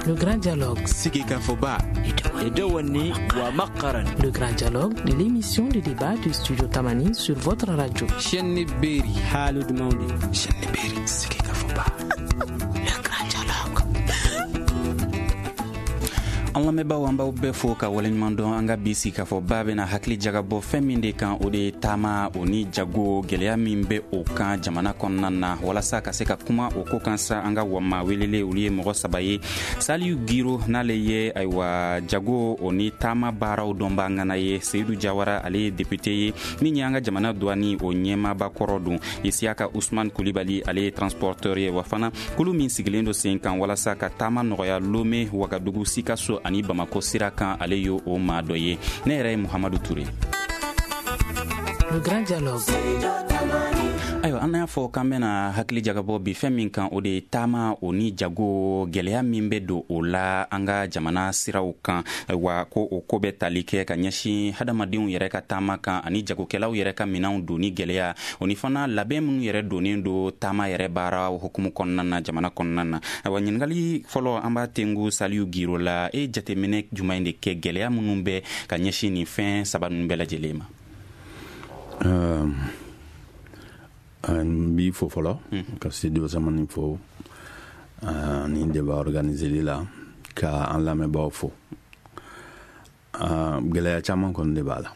Le grand dialogue. Sigika Foba. Edewani wa Makaran. Le grand dialogue de l'émission de débat du studio Tamani sur votre radio. Chenni Beri. Halud Maudi. Chenni Beri. Sigika Foba. Le grand dialogue. An lamɛnbaaw an b'aw bɛɛ fo ka waleɲuman dɔn an ka bi Sigika Foba bɛna hakili jagabɔ fɛn min de kan o de taama o ni jago gɛlɛya min bɛ o kan jamana kɔnɔna na walasa ka se ka kuma o ko kan sa an ka wama welele olu ye mɔgɔ saba ye Saliu Giro n'ale ye ayiwa jago o ni taama baaraw dɔnba ŋana ye Seyidu Jawara ale ye député ye min ye an ka jamana douane o ɲɛmaaba kɔrɔ don Isiaka Usman Kulibali ale ye transporteur ye wa fana kulu min sigilen do sen kan walasa ka taama nɔgɔya Lomé Wagadugu Sikaso ani Bamako sira kan ale yo o maa dɔ ye ne yɛrɛ ye Muhamadu Ture. Le grand dialogue. Ayiwa an y'a fɔ k'an bɛna hakili jagabɔ bi fɛn min kan o de ye taama o ni jago gɛlɛya min bɛ don o la an ka jamana siraw kan wa ko o ko bɛ tali kɛ ka ɲɛsin hadamadenw yɛrɛ ka taama kan ani jagokɛlaw yɛrɛ ka minɛnw doni gɛlɛya o ni fana labɛn minnu yɛrɛ donnen do taama yɛrɛ baara hukumu kɔnɔna na jamana kɔnɔna na. Ayiwa ɲininkali fɔlɔ an b'a tengu Saliu Giro la e jateminɛ jumɛn de kɛ gɛlɛya minnu bɛ ka ɲɛsin nin fɛn saba ninnu bɛɛ lajɛlen ma? N b'i fo fɔlɔ ka studio Tamani fo ni débat organisé la ka an lamɛnbaaw fo. Gɛlɛya caman kɔni de b'a la.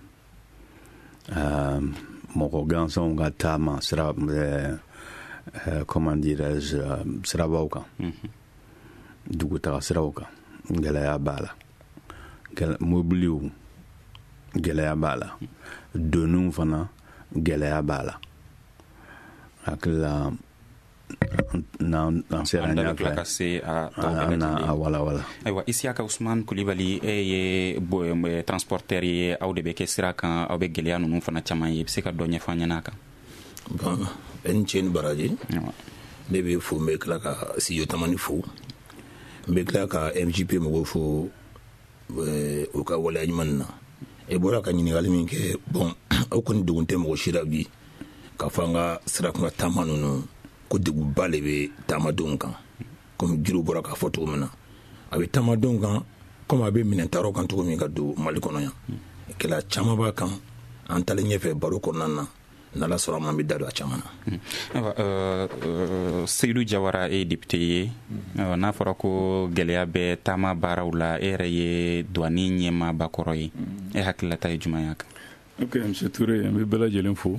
Mɔgɔ gansanw ka taama sira comment dirais-je sirabaw kan dugutaga siraw kan gɛlɛya b'a la. Mobiliw gɛlɛya b'a la. Doniw fana gɛlɛya b'a la. Hakila n'an sera ɲɛ fɛ ka se a wala. Ayiwa Isiaka Usman Kulibali e ye transporteur ye aw de bɛ kɛ sira kan aw bɛ gɛlɛya ninnu fana caman ye i bɛ se ka dɔ ɲɛfɔ an ɲɛna a kan? Bon n cɛ ni baraji ne bɛ fo n bɛ tila ka studio Tamani fo n bɛ tila ka MJP mɔgɔw fo u ka waleya ɲuman na. E bɔra ka ɲininkali min kɛ bon aw kɔni degun tɛ mɔgɔ si la bi ka fɔ an ka sirakunda taama ninnu ko degunba de bɛ taamadenw kan komi Giro bɔra k'a fɔ cogo min na a bɛ taamadenw kan komi a bɛ minɛntaraw kan cogo min ka don Mali kɔnɔ yan kɛlɛ caman b'a kan an talen ɲɛfɛ baro kɔnɔna na n'Ala sɔrɔ ma an bɛ da don a caman na. Seyidu Jawara e ye député ye n'a fɔra ko gɛlɛya bɛ taama baaraw la e yɛrɛ ye douane ɲɛmaaba kɔrɔ ye e hakililata ye jumɛn y'a kan? Ok monsieur Touré n bɛ bɛɛ lajɛlen fo.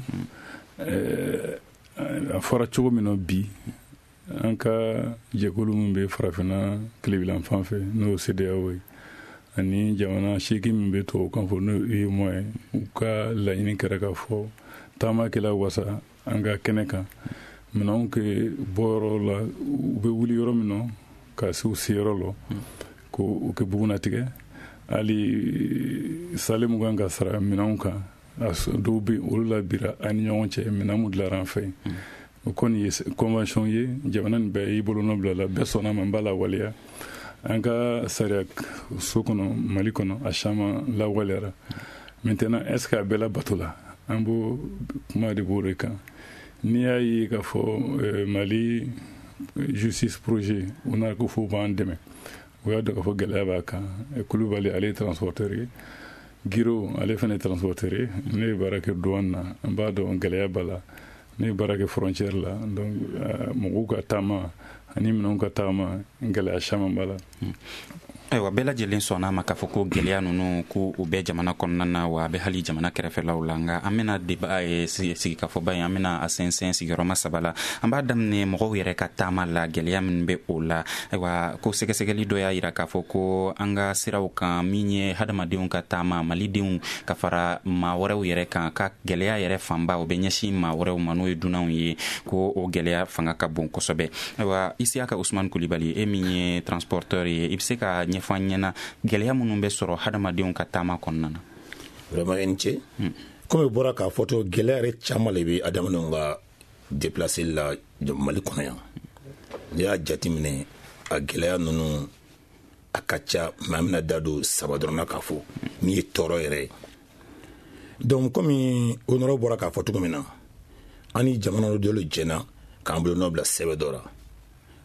A fɔra cogo min na bi an ka jɛkulu min bɛ farafinna tilebilan fan fɛ n'o CEDEAO ye ani jamana 8 min bɛ tubabukan fɔ n'o UEMOA ye u ka laɲini kɛra ka fɔ taamakɛla wasa an ka kɛnɛ kan minɛnw kɛ bɔyɔrɔ la u bɛ wuli yɔrɔ min na ka se u seyɔrɔ la k'o kɛ bugunatigɛ hali sale min kan ka sara minɛnw kan dɔw bɛ olu labira ani ɲɔgɔn cɛ minɛn min dilara an fɛ o kɔni ye convention ye jamana nin bɛɛ y'i bolonɔ bila la bɛɛ sɔnna ma n b'a lawaleya an ka sariya so kɔnɔ Mali kɔnɔ a caman lawaleyara maintenant est ce que a bɛɛ labato la an b'o kuma de b'o de kan n'i y'a ye k'a fɔ Mali justice projet u nana ko fo b'an dɛmɛ u y'a dɔn k'a fɔ gɛlɛya b'a kan Kulibali ale ye transporteur ye Giro ale fana ye transporteur ye ne ye baara kɛ douane na an b'a dɔn gɛlɛya b'a la ne ye baara kɛ frontière la donc mɔgɔw ka taama ani minɛnw ka taama gɛlɛya caman b'a la. Ayiwa bɛɛ lajɛlen sɔnna ma k'a fɔ ko gɛlɛya ninnu ko u bɛ jamana kɔnɔna na wa a bɛ hali jamana kɛrɛfɛlaw la nka an bɛna Sigika Foba in an bɛna a sɛnsɛn sigiyɔrɔma 3 la an b'a daminɛ mɔgɔw yɛrɛ ka taama la gɛlɛya min bɛ o la ayiwa ko sɛgɛsɛgɛli dɔ y'a jira k'a fɔ ko an ka siraw kan min ye hadamadenw ka taama malidenw ka fara maa wɛrɛw yɛrɛ kan ka gɛlɛya yɛrɛ fanba o bɛ ɲɛsin maa wɛrɛw ma n'o ye dunanw ye ko o gɛlɛya fanga ka bon kosɛbɛ. Ayiwa Isiaka Usman Kulibali e min ye transporteur ye i bɛ se ka ɲɛfɔ an ɲɛna gɛlɛya minnu bɛ sɔrɔ hadamadenw ka taama kɔnɔna na? Vraiment i ni ce komi bɔra k'a fɔ to gɛlɛya yɛrɛ caman de bɛ adamadenw ka déplacer la Mali kɔnɔ yan n'i y'a jateminɛ a gɛlɛya ninnu a ka ca mais an bɛna da don 3 dɔrɔn na k'a fɔ min ye tɔɔrɔ yɛrɛ ye donc komi honorable bɔra k'a fɔ cogo min na an ni jamana dɔ de jɛna k'an bolonɔ bila sɛbɛn dɔ la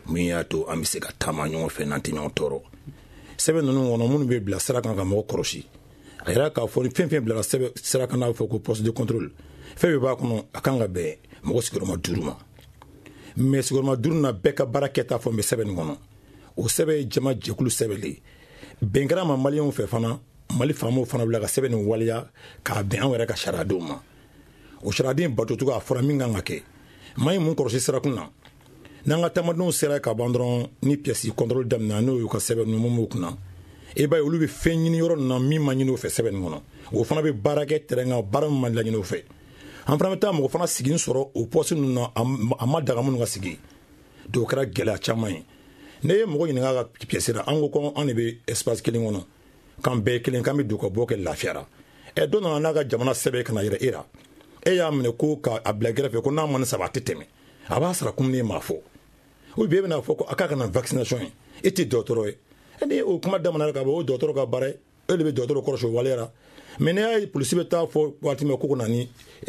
min y'a to an bɛ se ka taama ɲɔgɔn fɛ n'an tɛ ɲɔgɔn tɔɔrɔ sɛbɛn ninnu kɔnɔ minnu bɛ bila sira kan ka mɔgɔ kɔlɔsi a yɛrɛ k'a fɔ ni fɛn fɛn bilara sira kan n'a bɛ fɔ ko poste de contrôle fɛn bɛɛ b'a kɔnɔ a kan ka bɛn mɔgɔ sigiyɔrɔma 5 ma mais sigiyɔrɔma 5 na bɛɛ ka baara kɛta fɔ n bɛ sɛbɛn nin kɔnɔ o sɛbɛn ye jama jɛkulu sɛbɛn le bɛn kɛra ma maliyɛnw fɛ fana mali faamaw fana bila ka sɛbɛn nin waleya k'a bɛn an yɛrɛ ka sariyadenw ma o sariyaden batocogo a fɔra min kan ka kɛ maa ye mun kɔlɔsi sirakun na n'an ka taamadenw sera ka ban dɔrɔn ni pièce contrôle daminɛ n'o y'u ka sɛbɛn ninnu mun b'u kunna e b'a ye olu bɛ fɛn ɲini yɔrɔ ninnu na min ma ɲini o fɛ sɛbɛn nin kɔnɔ o fana bɛ baara kɛ terrain kan baara min ma laɲini o fɛ an fana bɛ taa mɔgɔ fana sigi sɔrɔ o poste ninnu na a ma daga minnu ka sigi dɔw kɛra gɛlɛya caman ye ne ye mɔgɔ ɲininka ka pièce la an ko ko an de bɛ espace kelen kɔnɔ k'an bɛɛ kelen k'an bɛ don ka bɔ kɛ lafiyara dɔ nana n'a ka jamana sɛbɛn ka na yɛrɛ e la e y'a minɛ ko k'a bila gɛrɛfɛ ko n'a ma ne saba a tɛ tɛmɛ a b'a sara kun ne m'a fɔ ou bien e bɛna fɔ ko a k'a kana vaccination ye e tɛ dɔgɔtɔrɔ ye ni o kuma daminɛ ka bɔ o dɔgɔtɔrɔ ka baara ye e de bɛ dɔgɔtɔrɔ kɔrɔsi o waleyara mais ne y'a ye polisi bɛ taa fɔ waati min ko ka na ni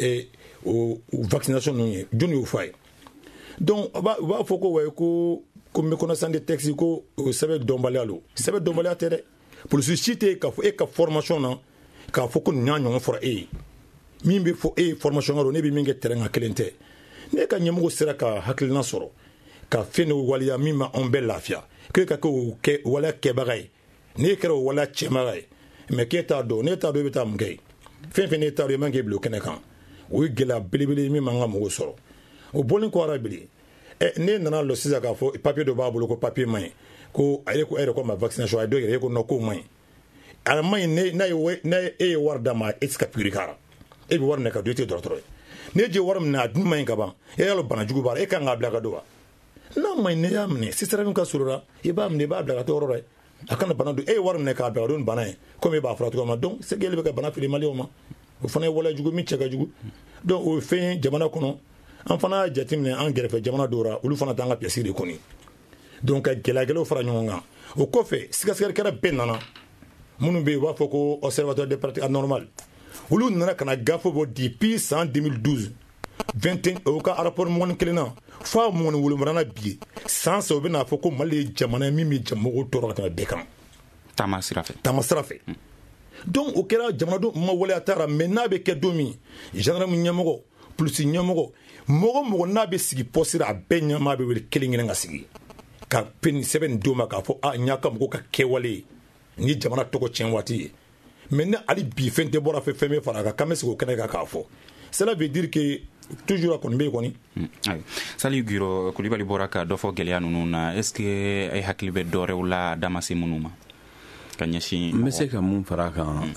o vaccination ninnu ye jɔnni y'o fɔ a ye donc u b'a fɔ ko wayi ko méconnaissance de texte ko sɛbɛn dɔnbaliya lo sɛbɛn dɔnbaliya tɛ dɛ polisi si tɛ k'a fɔ e ka formation na k'a fɔ ko nin y'a ɲɔgɔn fɔra e ye min bɛ fɔ e ye formation kɛ ne bɛ min kɛ terrain kan kelen tɛ ne ka ɲɛmɔgɔ sera ka hakilina sɔrɔ ka fɛn dɔ waleya min ma anw bɛɛ lafiya k'e ka kɛ o waleya kɛbaga ye n'e kɛra o waleya cɛbaga ye mais k'e t'a dɔn n'e t'a dɔn e bɛ taa mun kɛ ye fɛn fɛn n'e t'a dɔn e man k'e bila o kɛnɛ kan o ye gɛlɛya belebele min man ka mɔgɔw sɔrɔ o bɔlen kɔ ara bili ne nana lɔ sisan k'a fɔ papier dɔ b'a bolo ko papier man ɲi ko a ye ko e yɛrɛ ko ma vaccination a ye dɔ yɛrɛ e ko non k'o man ɲi a man ɲi n'a e ye wari d'a ma e tɛ se ka pikiri k'a la e bɛ wari minɛ ka don e tɛ dɔgɔtɔrɔ ye n'e je wari minɛ a dun man ɲi ka ban e y'a dɔn banajugu b'a la e kan k'a bila ka don wa n'a ma ɲi ne y'a minɛ sisan min ka surun la i b'a minɛ i b'a bila ka taa yɔrɔ la a kana bana don e ye wari minɛ k'a bila ka don ni bana ye komi e b'a fɔra cogoya min na donc c'est que e bɛ ka bana fili maliyɛnw ma o fana ye waleya jugu min cɛ ka jugu donc o ye fɛn ye jamana kɔnɔ an fana y'a jateminɛ an gɛrɛfɛ jamana dɔw la olu fana t'an ka pièce de kɔni donc ka gɛlɛyagɛlɛw fara ɲɔgɔn kan o kɔfɛ sigasɛgɛlikɛla bɛɛ nana minnu bɛ yen u b'a fɔ ko observatoire des pratiques anormales olu nana ka na gafe bɔ depuis san 2012 o ka rapport 21 na f'a 27 bi san saba u bɛna fɔ ko Mali ye jamana ye min bɛ mɔgɔw tɔɔrɔ ka tɛmɛ bɛɛ kan taama sira fɛ donc o kɛra jamanadenw ma waleya taara mais n'a bɛ kɛ don min gendarme ɲɛmɔgɔ polisi ɲɛmɔgɔ mɔgɔ n'a bɛ sigi poste la a bɛɛ ɲɛmaa bɛ wele kelen ka sigi ka sɛbɛn nin d'o ma k'a fɔ n y'a ka mɔgɔw ka kɛwale ye ni jamana tɔgɔ tiɲɛ waati ye mais ne hali bi fɛn tɛ bɔra fɛn bɛ fara a kan k'an bɛ sigi o kɛnɛ kan k'a fɔ cela veut dire que toujours a kɔni bɛ yen kɔni. Saliu Giro Kulibali bɔra ka dɔ fɔ gɛlɛya ninnu na est ce que e hakili bɛ dɔwɛrɛw la da ma se minnu ma ka ɲɛsin. n bɛ se ka mun fara a kan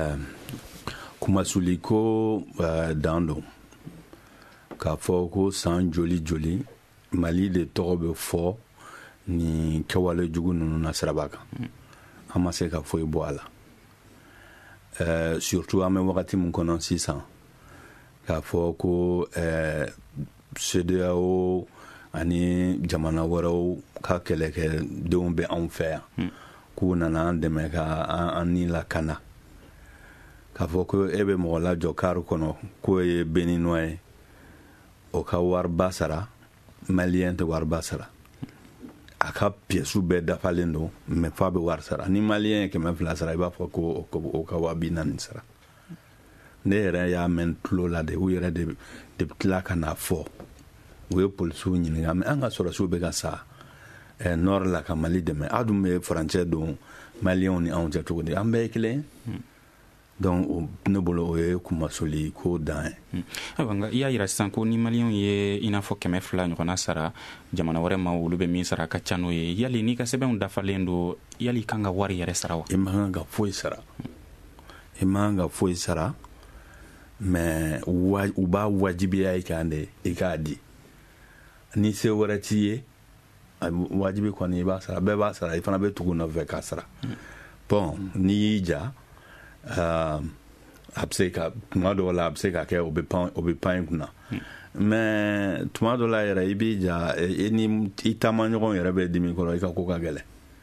kumasuli ko dan don k'a fɔ ko san joli Mali de tɔgɔ bɛ fɔ ni kɛwale jugu ninnu na siraba kan an ma se ka foyi bɔ a la surtout an bɛ wagati min kɔnɔ sisan k'a fɔ ko CEDEAO ani jamana wɛrɛw ka kɛlɛkɛdenw bɛ anw fɛ yan k'u nana an dɛmɛ ka an ni lakana k'a fɔ ko e bɛ mɔgɔ lajɔ kari kɔnɔ k'o ye Béninois ye o ka wariba sara maliyɛn tɛ wariba sara a ka pièces bɛɛ dafalen don mais f'a bɛ wari sara ni maliyɛn ye 200 sara i b'a fɔ ko o ka 40 sara ne yɛrɛ y'a mɛn tulo la de u yɛrɛ de bɛ tila ka n'a fɔ u ye polisiw ɲininka mais an ka sɔrɔsiw bɛ ka sa nord la ka Mali dɛmɛ a dun bɛ furancɛ don maliyɛnw ni anw cɛ cogo di an bɛɛ ye kelen donc ne bolo o ye kumasoli ko dan ye. Ayiwa nka i y'a yira sisan ko ni maliyɛnw ye i n'a fɔ 200 ɲɔgɔnna sara jamana wɛrɛ ma olu bɛ min sara ka ca n'o ye yali n'i ka sɛbɛnw dafalen don yali i kan ka wari yɛrɛ sara wa. I man kan ka foyi sara mais u b'a wajibiya i kan de i k'a di ni se wɛrɛ t'i ye wajibi kɔni i b'a sara bɛɛ b'a sara i fana bɛ tugu nɔfɛ k'a sara bon n'i y'i ja a bɛ se ka tuma dɔw la a bɛ se ka kɛ o bɛ pan i kunna mais tuma dɔw la yɛrɛ i b'i ja ni i taama ɲɔgɔn yɛrɛ bɛ dimi kɔrɔ i ka ko ka gɛlɛn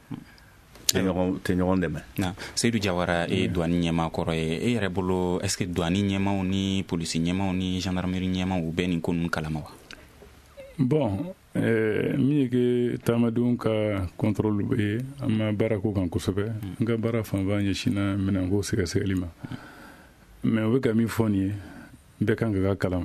tɛ ɲɔgɔn dɛmɛ. Seydou Diawara e douane ɲɛmaa kɔrɔ ye e yɛrɛ bolo est ce que douane ɲɛmaaw ni polisi ɲɛmaaw ni gendarmerie ɲɛmaaw u bɛ nin ko ninnu kalama wa. Bon min ye kɛ taamadenw ka contrôle ye an ma baara ko kan kosɛbɛ n ka baara fanba ɲɛsina minɛnko sɛgɛsɛgɛli ma mais o bɛ ka min fɔ nin ye bɛɛ kan ka kalama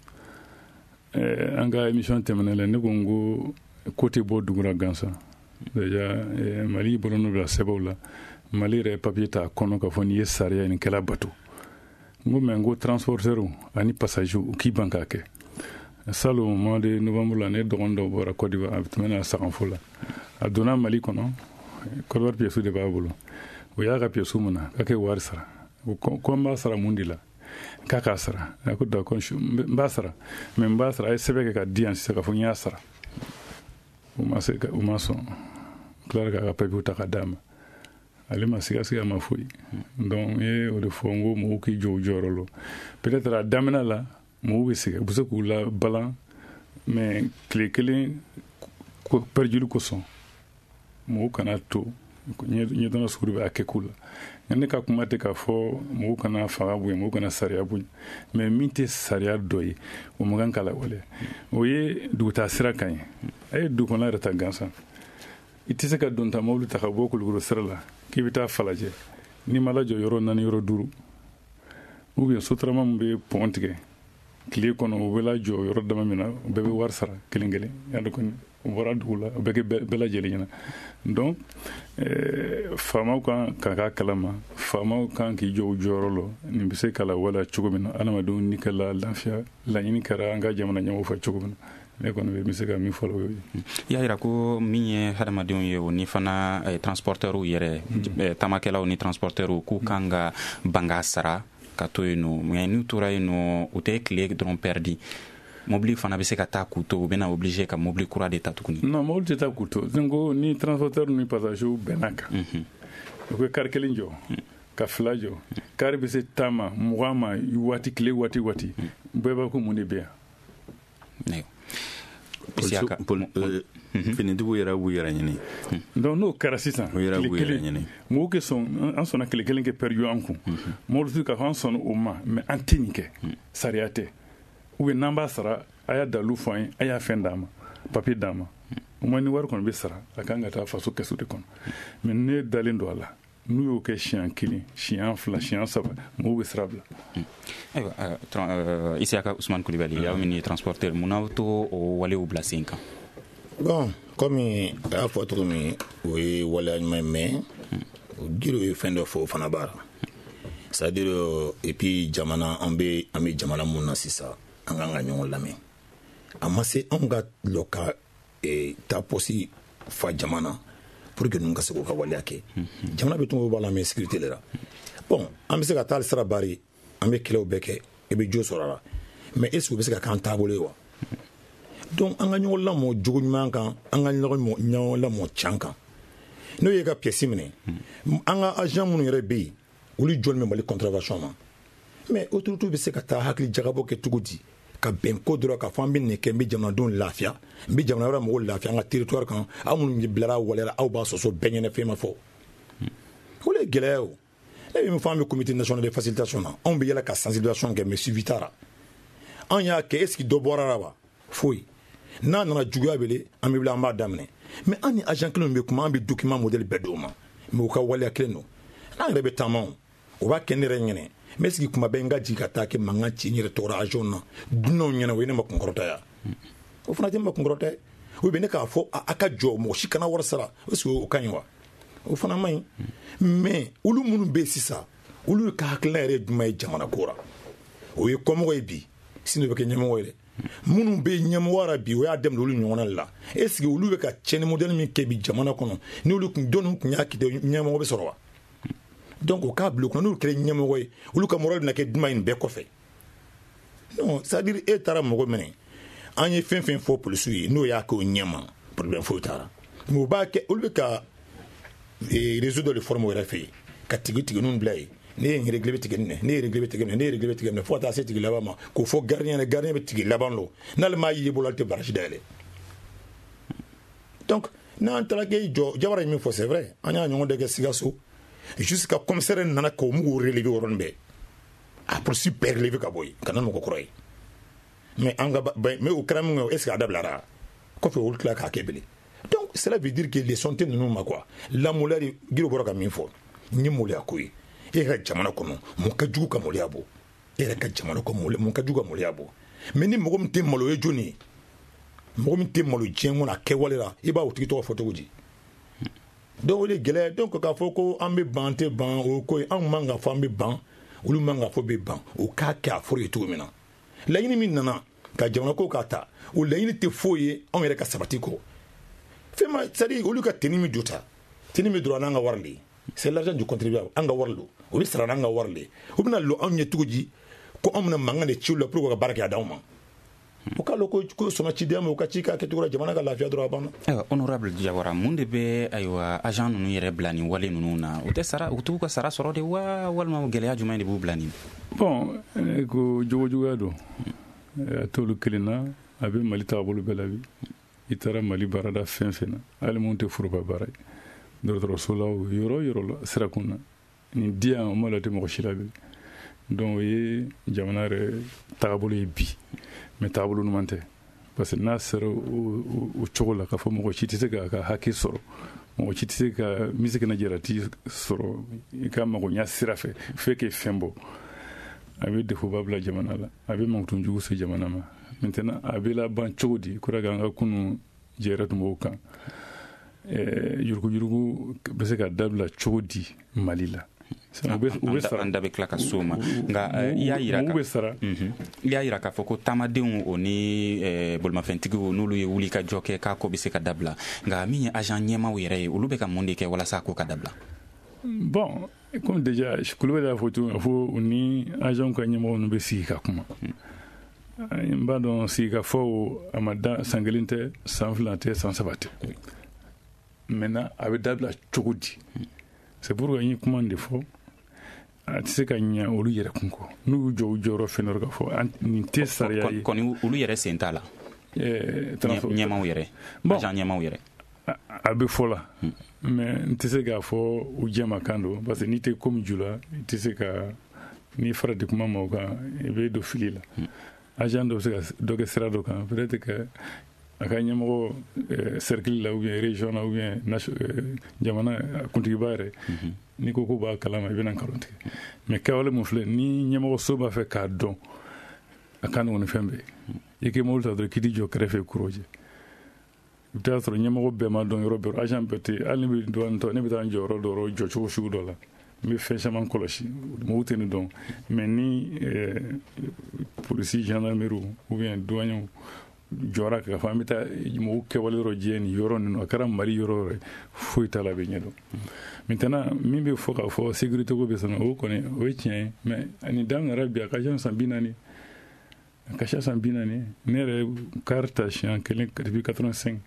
an ka émission tɛmɛnen la ne ko n ko ko tɛ bɔ dugura gansan déjà Mali bɔlɔn'o bila sɛbɛnw la Mali yɛrɛ papier t'a kɔnɔ k'a fɔ n'i ye sariya nin kɛla bato n ko mais n ko transporteur ani passager u k'i ban k'a kɛ salon au mois de novembre la ne dɔgɔnin dɔ bɔra Côte d'Ivoire a tɛmɛna Saganfo la a donna Mali kɔnɔ Côte d'Ivoire pièce de b'a bolo o y'a ka pièce mun na k'a kɛ wari sara ko n b'a sara mun de la k'a k'a sara a ko d'accord n b'a sara mais n b'a sara a ye sɛbɛn kɛ ka di yan sisan k'a fɔ n y'a sara u ma sɔn tilara k'a ka papier ta ka d'a ma ale ma siga ma foyi donc ye o de fɔ n ko mɔgɔw k'i jɔ u jɔyɔrɔ la peut-être a daminɛ la mɔgɔw bɛ sɛgɛn u bɛ se k'u la balan mais tile kelen pɛrɛjuli kosɔn mɔgɔw kana to ɲɛdɔnna sugu bɛ a kɛ k'u la ne ka kuma tɛ k'a fɔ mɔgɔw kana fanga bonya mɔgɔw kana sariya bonya mais min tɛ sariya dɔ ye o man kan ka lawaleya o ye dugutaa sira kan ye a ye dugu kɔnɔ yɛrɛ ta gansan i tɛ se ka don ta mobili ta ka bɔ Kulukoro sira la k'i bɛ taa Falajɛ n'i ma lajɔ yɔrɔ 4 yɔrɔ 5 ou bien sotarama min bɛ pɔn tigɛ tile kɔnɔ u bɛ lajɔ yɔrɔ dama min na u bɛɛ bɛ wari sara kelen kelen yadɔ kɔni u bɔra dugu la u bɛɛ kɛ bɛɛ lajɛlen ɲɛna donc faamaw kan ka k'a kalama faamaw kan k'i jɔ u jɔyɔrɔ la nin bɛ se ka lawaleya cogo min na adamadenw ni ka lafiya laɲini kɛra an ka jamana ɲɛmɔgɔw fɛ cogo min na ne kɔni bɛ se ka min fɔ o ye. y'a jira ko min ye hadamadenw ye o ni fana transporteurs yɛrɛ taamakɛlaw ni transporteurs k'u kan ka banga sara ka to yen nɔ mais n'u tora yen nɔ u tɛ tile dɔrɔn perdi mobili fana bɛ se ka taa k'u to u bɛna obligé ka mobili kura de ta tuguni. non mobili tɛ taa k'u to n ko ni transporteur ni passager bɛnna kan u bɛ kari kelen jɔ ka 2 jɔ kari bɛ se 10 ma 20 ma waati tile waati bɛɛ b'a ko mun de bɛ yan. finitigiw yɛrɛ b'u yɛrɛ ɲini donc n'o kɛra sisan tile kelen mɔgɔw ka sɔn an sɔnna tile kelen kɛ pɛridi an kun mɔgɔw k'a fɔ an sɔnna o ma mais an tɛ nin kɛ sariya tɛ ou bien n'an b'a sara a y'a dalu fɔ an ye a y'a fɛn d'a ma papier d'a ma o ma ni wari kɔni bɛ sara a kan ka taa faso kɛsu de kɔnɔ mais ne dalen don a la n'u y'o kɛ siɲɛ 1 siɲɛ 2 siɲɛ 3 mɔgɔw bɛ sira bila. ayiwa Isiaka Usumani Kulibali aw min ye transporteur mun n'aw to o walew bila sen kan. bon comme a y'a fɔ cogo min o ye waleya ɲuman mais jiri ye fɛn dɔ fɔ o fana b'a la c'est à dire et puis jamana an bɛ jamana mun na sisan an kan ka ɲɔgɔn lamɛn a ma se anw ka lɔ ka taa pɔsi fa jamana pour que ninnu ka se k'u ka waleya kɛ jamana bɛ tun b'a la mais sécurité de la bon an bɛ se ka taa sira bari an bɛ kɛlɛw bɛɛ kɛ i bɛ jo sɔrɔ a la mais est ce que u bɛ se ka k'an taabolo ye wa donc an ka ɲɔgɔn lamɔ jogo ɲuman kan an ka ɲɔgɔn lamɔ can kan n'o ye ka pièce minɛ an ka agent minnu yɛrɛ bɛ yen olu jɔlen bɛ Mali contravention ma mais autorité bɛ se ka taa hakili jagabɔ kɛ cogo di ka bɛn ko dɔrɔn k'a fɔ an bɛ nin kɛ n bɛ jamanadenw lafiya n bɛ jamana wɛrɛ mɔgɔw lafiya an ka territoire kan aw minnu bilara waleyara aw b'a sɔsɔ bɛɛ ɲɛnɛ fɛn ma fɔ o de ye gɛlɛya o ne bɛ min fɔ an bɛ comité national de facilitation na anw bɛ yɛlɛ ka sensibilisation kɛ mais suivi t'a la an y'a kɛ est ce que dɔ bɔra la wa foyi n'a nana juguya wele an bɛ wuli an b'a daminɛ mais an ni agent kelen bɛ kuma an bɛ document modèle bɛɛ d'o ma mais u ka waleya kelen don n'an yɛrɛ bɛ taama o b'a kɛ ne yɛrɛ ɲɛnɛ mais est ce que kuma bɛɛ n ka jigin ka taa kɛ mankan ci n yɛrɛ tɔgɔra agent na dunanw ɲɛna o ye ne ma kunkɔrɔta ya o fana tɛ ne ma kunkɔrɔta ye ou bien ne k'a fɔ a ka jɔ mɔgɔ si kana wari sara est ce que o ka ɲi wa o fana man ɲi mais olu minnu bɛ yen sisan olu ka hakilina yɛrɛ ye jumɛn ye jamana ko la o ye kɔmɔgɔ ye bi sini bɛ kɛ ɲɛmɔgɔ ye dɛ minnu bɛ ɲɛmɔgɔ la bi o y'a daminɛ olu ɲɔgɔnna la est ce que olu bɛ ka tiɲɛni modèle min kɛ bi jamana kɔnɔ ni olu kun dɔnni kun y'a kɛ ɲɛmɔgɔ bɛ sɔrɔ wa donc o k'a bila o kɔnɔ n'olu kɛra ɲɛmɔgɔ ye olu ka morale bɛna kɛ duman in bɛɛ kɔfɛ non c'est à dire e taara mɔgɔ minɛ an ye fɛn fɛn fɔ polisiw ye n'o y'a kɛ o ɲɛma problème foyi t'a la mais o b'a kɛ olu bɛ ka réseau dɔ de forme o yɛrɛ fɛ yen ka tigininw bila yen ne ye réglé bɛ tigɛ nin na ne ye réglé bɛ tigɛ nin na ne ye réglé bɛ tigɛ nin na fo ka taa se tigi laban ma k'o fɔ gardien bɛ tigi laban lo n'ale m'a ye bolo ale tɛ barrage dayɛlɛ donc n'an taara k'e jɔ Jawara ye min fɔ c'est vrai an y'a ɲɔgɔn dɔ kɛ Sikaso jusqu'à commissaire nana k'o mugu relever o yɔrɔnin bɛɛ a polisi bɛɛ relever ka bɔ yen ka na mɔgɔ kɔrɔ ye mais an ka mais o kɛra min kɛ est ce que a dabilara kɔfɛ olu tila k'a kɛ bele donc cela veut dire que leçon tɛ ninnu ma quoi lamɔliya de Giro bɔra ka min fɔ n ye maloya ko ye e ka jamana kɔnɔ mun ka jugu ka maloya bɔ e yɛrɛ ka jamana kɔnɔ mun ka jugu ka maloya bɔ mais ni mɔgɔ min tɛ malo ye jɔnni ye mɔgɔ min tɛ malo diɲɛ kɔnɔ a kɛwale la i b'a o tigi tɔgɔ fɔ cogo di donc o de gɛlɛya donc k'a fɔ ko an bɛ ban tɛ ban o ko ye anw man ka fɔ an bɛ ban olu man ka fɔ bɛ ban o k'a kɛ a fɔra ye cogo min na laɲini min nana ka jamana ko k'a ta o laɲini tɛ foyi ye anw yɛrɛ ka sabati kɔ fɛn ma c'est à dire olu ka tenue min jota tenue min dɔrɔn n'an ka wari de c'est l'argent du contribuable an ka wari don o bɛ sara n'an ka wari de o bɛna lɔ anw ɲɛ cogo di ko anw bɛna mankan de ci u la pour que ka baara kɛ a d'anw ma o k'a lɔ ko sɔnna cidenya ma o ka ci k'a kɛcogo la jamana ka lafiya dɔrɔn a banna. Honorable Jawara mun de bɛ ayiwa agent ninnu yɛrɛ bila nin wale ninnu na u tɛ sara u t'u ka sara sɔrɔ de wa walima gɛlɛya jumɛn de b'u bila nin. Bon ko jogojuguya don a t'olu kelen na a bɛ Mali taabolo bɛɛ la bi i taara Mali baarada fɛn fɛn na hali mun tɛ foroba baara ye dɔgɔtɔrɔso la o yɔrɔ yɔrɔ la sirakun na nin di yan o ma ladi mɔgɔ si la bi donc o ye jamana yɛrɛ taabolo ye bi mais taabolo ɲuman tɛ parce que n'a sera o cogo la k'a fɔ mɔgɔ si tɛ se k'a ka hakɛ sɔrɔ mɔgɔ si tɛ se ka misikɛnɛ jarati sɔrɔ i ka magoɲa sira fɛ f'e k'e fɛn bɔ a bɛ defoba bila jamana la a bɛ mankutujugu se jamana ma maintenant a bɛ laban cogo di kura k'an ka kunu jɛrɛ tun b'o kan yurugu bɛ se ka dabila cogo di Mali la an da bɛ tila ka so ma nka i y'a yira k'a fɔ ko taamadenw o ni bolimafɛntigiw n'olu ye wuli ka jɔ kɛ k'a ko bɛ se ka dabila nka min ye agent ɲɛmaw yɛrɛ ye olu bɛ ka mun de kɛ walasa ko ka dabila. Bon comme déjà Kulibali y'a fɔ cogo min fo u ni agent ka ɲɛmɔgɔ ninnu bɛ sigi ka kuma n b'a dɔn sigi ka fɔ a ma da san kelen tɛ san fila tɛ san saba tɛ maintenant a bɛ dabila cogo di c'est pour que n ye kuma de fɔ a tɛ se ka ɲɛ olu yɛrɛ kun kɔ n'u jɔ u jɔyɔrɔ fɛn dɔ ka fɔ nin tɛ sariya ye kɔni olu yɛrɛ sen t'a la ɲɛmaw yɛrɛ agent ɲɛmaw yɛrɛ a bɛ fɔ la mais n tɛ se k'a fɔ u jɛma kan don parce que n'i tɛ ko min ju la i tɛ se ka n'i fara di kuma ma o kan i bɛ don fili la agent dɔ bɛ se ka dɔ kɛ sira dɔ kan peut-être que a ka ɲɛmɔgɔ cercle la ou bien région na ou bien jamana kuntigiba yɛrɛ n'i ko ko b'a kalama i bɛna nkalon tigɛ mais kɛwale mun filɛ ni ɲɛmɔgɔ so b'a fɛ k'a dɔn a kan ni fɛn bɛɛ i k'i mobili ta dɔrɔn k'i jɔ kɛrɛfɛ kuro jɛ i bɛ taa sɔrɔ ɲɛmɔgɔ bɛɛ ma dɔn yɔrɔ bɛɛ agent bɛɛ tɛ hali ni bɛ dɔɔnin tɔ ne bɛ taa n jɔ yɔrɔ dɔ yɔrɔ jɔ cogo sugu dɔ la n bɛ fɛn caman kɔlɔsi mɔgɔw tɛ nin dɔn mais ni polisi gendarmerie ou bien douaniers jɔra k'a fɔ an bɛ taa mɔgɔw kɛwale yɔrɔ jɛ nin yɔrɔ ninnu a kɛra Mali yɔrɔ yɔrɔ foyi t'a la a bɛ ɲɛdɔn maintenant min bɛ fɔ k'a fɔ sécurité ko bɛ sɔn o kɔni o ye tiɲɛ ye mais ani daminɛra bi a ka ca san 40 a ka ca san 40 ne yɛrɛ carte ta siɲɛ kelen depuis 85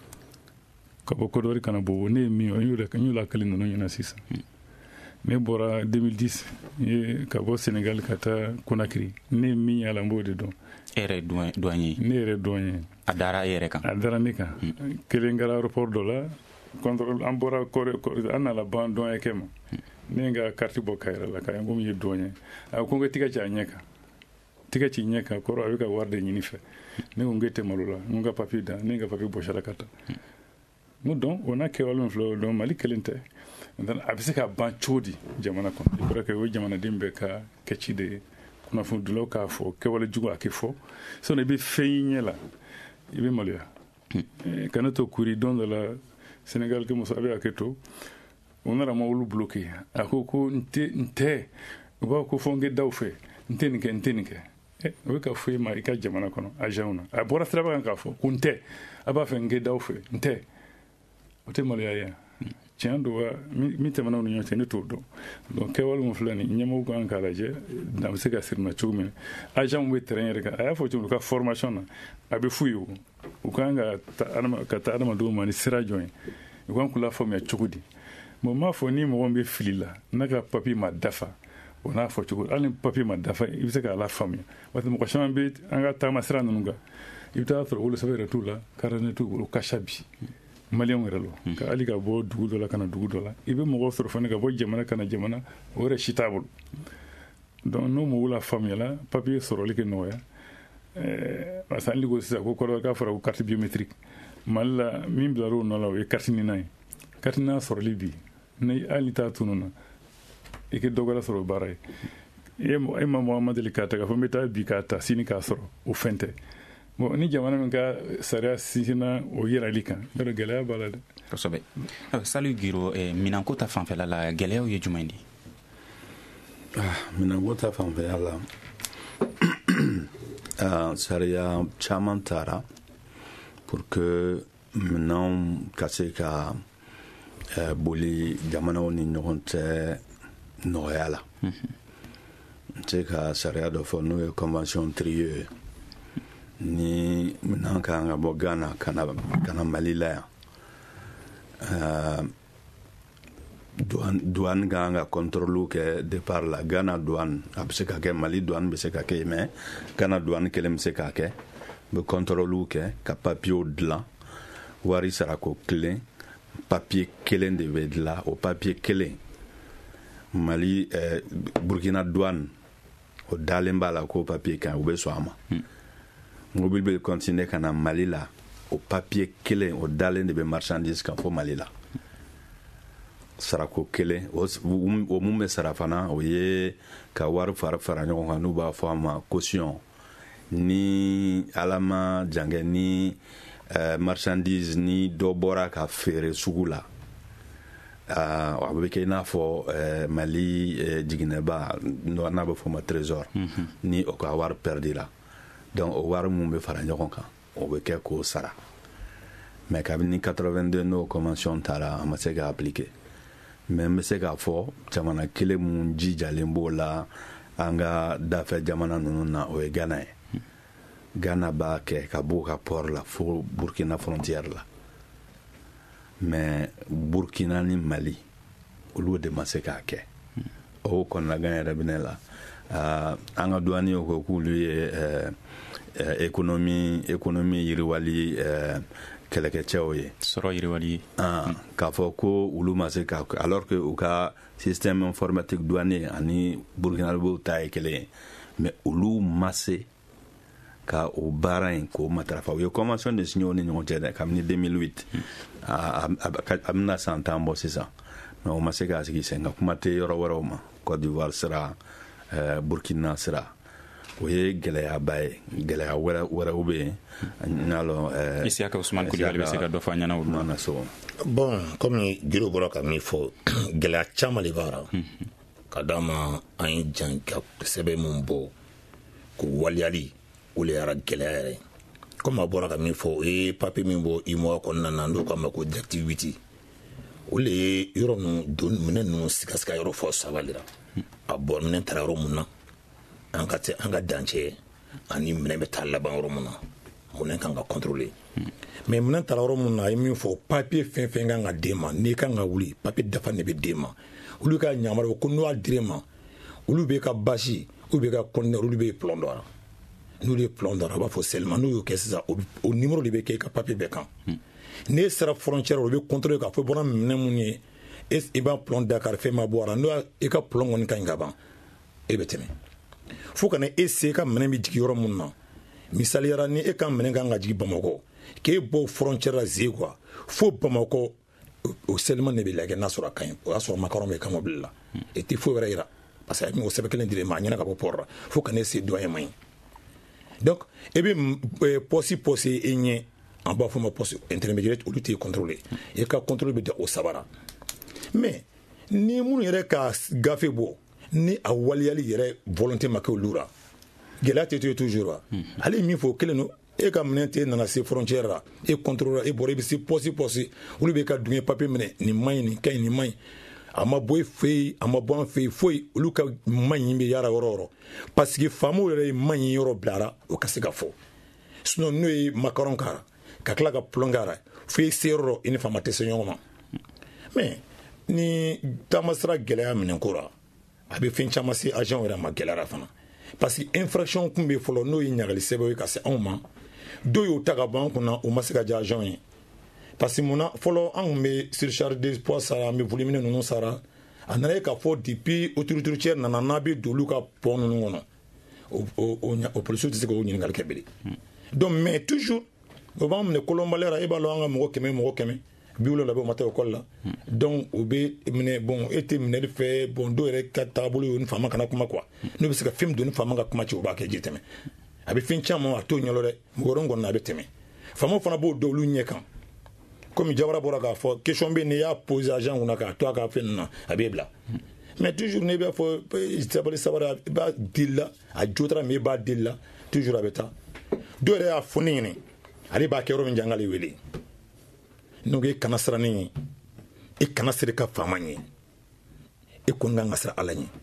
ka bɔ Kodowari kana Bobo ne ye min ye n y'o lakali ninnu ɲɛna sisan ne bɔra 2010 ka bɔ Sénégal ka taa Conakry ne ye min y'a la n b'o de dɔn e yɛrɛ dɔn ye ne yɛrɛ dɔn ye a dara e yɛrɛ kan a dara ne kan kelen kɛra aéroport dɔ la contrôle an bɔra an nana ban dɔn ye kɛ ma ne ye n ka carte bɔ ka yɛrɛ la ka n ko min ye dɔn ye a ko n ka tigɛ ci a ɲɛ kan tigɛ ci ɲɛ kan kɔrɔ a bɛ ka wari de ɲini fɛ ne ko n k'e tɛ malo la n ka papier da ne ka papier bɔsala ka taa n ko donc o n'a kɛwale min filɛ o dɔn Mali kelen tɛ a bɛ se ka ban cogo di jamana kɔnɔ i kɔrɔ kɛ o jamanaden bɛɛ ka kɛci de ye kunnafonidilaw k'a fɔ kɛwale jugu a kɛ fɔ sinon i bɛ fɛn i ɲɛ la i bɛ maloya ka ne to kuri don dɔ la Sénégal ke muso a bɛ hakɛ to o nana mobili bloqué a ko n tɛ u b'a ko fɔ n kɛ daw fɛ n tɛ nin kɛ o bɛ ka fɔ e ma i ka jamana kɔnɔ agent na a bɔra siraba kan k'a fɔ ko n tɛ a b'a fɛ n kɛ daw fɛ n tɛ o tɛ maloya ye tiɲɛ don wa min tɛmɛna u ni ɲɔgɔn cɛ ne t'o dɔn donc kɛwale min filɛ nin ɲɛmɔgɔw kan k'a lajɛ a bɛ se ka siri na cogo min agent bɛ terrain yɛrɛ kan a y'a fɔ cogo min u ka formation na a bɛ f'u ye u kan ka taa adamadenw ma ni sira jɔn ye u kan k'u lafaamuya cogo di bon n m'a fɔ ni mɔgɔ min bɛ fili la n'a ka papier ma dafa o n'a fɔ cogo hali ni papier ma dafa i bɛ se k'a lafaamuya parce que mɔgɔ caman bɛ an ka taama sira ninnu kan i bɛ taa sɔrɔ wolosɛbɛn yɛrɛ t'u la carte d'identité t'u bolo kasa bi maliyɛnw yɛrɛ lɔ ka hali ka bɔ dugu dɔ la ka na dugu dɔ la i bɛ mɔgɔw sɔrɔ fana ka bɔ jamana ka na jamana o yɛrɛ si t'a bolo donc n'o mɔgɔw la faamuyala papier sɔrɔli kɛ nɔgɔya parce que hali ko sisan ko kɔrɔ k'a fɔra ko carte biométrique mali la min bilar'o nɔ la o ye katinina ye katinina sɔrɔli bi ni hali t'a tunu na i ka dɔ wɛrɛ sɔrɔ baara ye e ma mɔgɔ ma deli k'a ta k'a fɔ n bɛ taa bi k'a ta sini k'a sɔrɔ o fɛn tɛ bon ni jamana min ka sariya sinsinna o yirali kan yɔrɔ gɛlɛya b'a la dɛ kosɛbɛ Saliu Giro minanko ta fanfɛla la gɛlɛyaw ye jumɛn de minanko ta fanfɛla la sariya caman taara pour que minanw ka se ka boli jamanaw ni ɲɔgɔn cɛ nɔgɔya la n se ka sariya dɔ fɔ n'o ye convention Trieux ni minan kan ka bɔ Ghana kana Mali la yan douane kan ka contrôle kɛ départ la Ghana douane a bɛ se ka kɛ Mali douane bɛ se ka kɛ mais Ghana douane kelen bɛ se ka kɛ bɛ contrôle kɛ ka papier dilan wari sarako kelen papier kelen de bɛ dilan o papier kelen Mali Burkina douane o dalen b'a la ko papier kan u bɛ sɔn a ma mobile bɛ continuer ka na Mali la o papier kelen o dalen de bɛ marchandise kan fo Mali la sarako kelen o mun bɛ sara fana o ye ka wari fara ɲɔgɔn kan n'u b'a fɔ a ma caution ni ala ma jankɛ ni marchandise ni dɔ bɔra ka feere sugu la a bɛ kɛ i n'a fɔ Mali jiginɛba n'a bɛ fɔ ma trésor ni o ka wari perdira donc o wari mun bɛ fara ɲɔgɔn kan o bɛ kɛ k'o sara mais kabini 82 n'o convention taara a ma se ka appliquer mais n bɛ se k'a fɔ jamana kelen mun jijalen b'o la an ka dafɛ jamana ninnu na o ye Ghana ye Ghana b'a kɛ ka b'o ka port la fo Burkina frontière la mais Burkina ni Mali olu de ma se k'a kɛ o kɔnɔna gan yɛrɛ bɛ ne la an ka douaniers ko k'olu ye économie yiriwali kɛlɛkɛcɛw ye sɔrɔ yiriwali k'a fɔ ko olu ma se ka alors que u ka système informatique douanier ani burkinabéw ta ye kelen ye mais olu ma se ka o baara in k'o matarafa u ye convention de signé o ni ɲɔgɔn cɛ dɛ kabini 2008 a bɛna san 10 bɔ sisan mais o ma se k'a sigi sen ka kuma tɛ yɔrɔ wɛrɛw ma Côte d'Ivoire sira Burkina sira o ye gɛlɛyaba ye gɛlɛya wɛrɛw bɛ yen n'a lɔn Isiaka Usman Kulibali bɛ se ka dɔ fɔ an ɲɛna olu ma so bon comme Giro bɔra ka min fɔ gɛlɛya caman de b'a la ka d'a ma an ye jan ka sɛbɛn mun bɔ ko waliyali o le yɛrɛ gɛlɛya yɛrɛ comme a bɔra ka min fɔ o ye papier min bɔ IMOA kɔnɔna na n'o k'a ma ko d'activité o le ye yɔrɔ ninnu don minɛn ninnu sikasika yɔrɔ fɔ saba de la a bɔ minɛn taara yɔrɔ mun na an ka dancɛ ani minɛn bɛ taa laban yɔrɔ mun na minɛn kan ka contrôler mais minɛn taara yɔrɔ mun na a ye min fɔ papier fɛn fɛn kan ka d'e ma n'i kan ka wuli papier dafa de bɛ d'e ma olu ka ɲamara ko n'o y'a dir'e ma olu bɛ ka basi ou bɛ ka conteneur olu bɛ plomb dɔ la n'olu ye plomb dɔ la a b'a fɔ seulement n'u y'o kɛ sisan o numéro de bɛ kɛ i ka papier bɛɛ kan n'e sera frontière o bɛ contrôler k'a fɔ bɔra minɛn mun ye i b'a plomb Dakar fɛn ma bɔ a la n'o i ka plomb kɔni ka ɲi ka ban e bɛ tɛmɛ fo kana e se ka minɛn bɛ jigin yɔrɔ mun na misaliyara ni e ka minɛn kan ka jigin Bamakɔ k'e bɔ frontière la zie quoi fo Bamakɔ o seulement de bɛ lajɛ n'a sɔrɔ a ka ɲi o y'a sɔrɔ makaron bɛ kan mobili la e tɛ foyi wɛrɛ yira parce que a ye o sɛbɛn kelen dir'e ma a ɲɛna ka bɔ port la fo kana e se douanier ma ɲi donc e bɛ poste e ɲɛ an b'a fɔ ma poste intermédiaire olu tɛ contrôler e ka contrôle bɛ da o sabara mais ni minnu yɛrɛ ka gafe bɔ ni a waliyali yɛrɛ volonté ma kɛ olu la gɛlɛya tɛ to ye toujours wa ale min fɔ kelen don e ka minɛn tɛ nana se frontière la e contrôle e bɔra e bɛ se poste olu bɛ ka dunye papier minɛ nin man ɲi nin ka ɲi nin man ɲi a ma bɔ e fɛ yen a ma bɔ an fɛ yen foyi olu ka man ɲi bɛ yara yɔrɔ yɔrɔ parce que faamaw yɛrɛ ye man ɲi yɔrɔ bilara o ka se ka fɔ sinon n'o ye makaron kara ka tila ka plomb kara fo e se yɔrɔ i ni faama tɛ se ɲɔgɔn ma mais ni taamasira gɛlɛya minɛ ko la a bɛ fɛn caman se agent yɛrɛ ma gɛlɛyara fana parce que infraction kun bɛ fɔlɔ n'o ye ɲagali sɛbɛn ye ka se anw ma dɔw y'o ta ka bɔ an kunna o ma se ka diya agent ye parce que munna fɔlɔ an kun bɛ surcharge de poids sara an bɛ volume ninnu sara a nana ye k'a fɔ depuis autorité routière nana n'a bɛ don olu ka pont ninnu kɔnɔ o policiers tɛ se k'o ɲininkali kɛ bilen donc mais toujours o b'an minɛ kolonbaliyara e b'a lɔn an ka mɔgɔ kɛmɛ bi wolonwula bɛ o ma taa ekɔli la donc o bɛ minɛ bon e tɛ minɛli fɛ bon dɔw yɛrɛ ka taabolo ye o ni faama kana kuma quoi n'u bɛ se ka film don ni faama ka kuma cɛ o b'a kɛ ji tɛmɛ a bɛ fɛn caman a t'o ɲɛlɔ dɛ mɔgɔ wɛrɛw kɔni a bɛ tɛmɛ faamaw fana b'o dɔn olu ɲɛ kan komi Jawara bɔra k'a fɔ question bɛ n'i y'a poser agent kunna k'a to a ka fɛn ninnu na a b'e bila mais toujours n'i b'a fɔ sabali i b'a deli la a jo taara mais i b'a deli la toujours a bɛ taa dɔw yɛrɛ y'a fɔ ne ɲini ale b'a kɛ yɔrɔ min jan k'ale wele n'o e kana siran ne ɲɛ e kana siri ka faama ɲɛ e kɔni kan ka siran Ala ɲɛ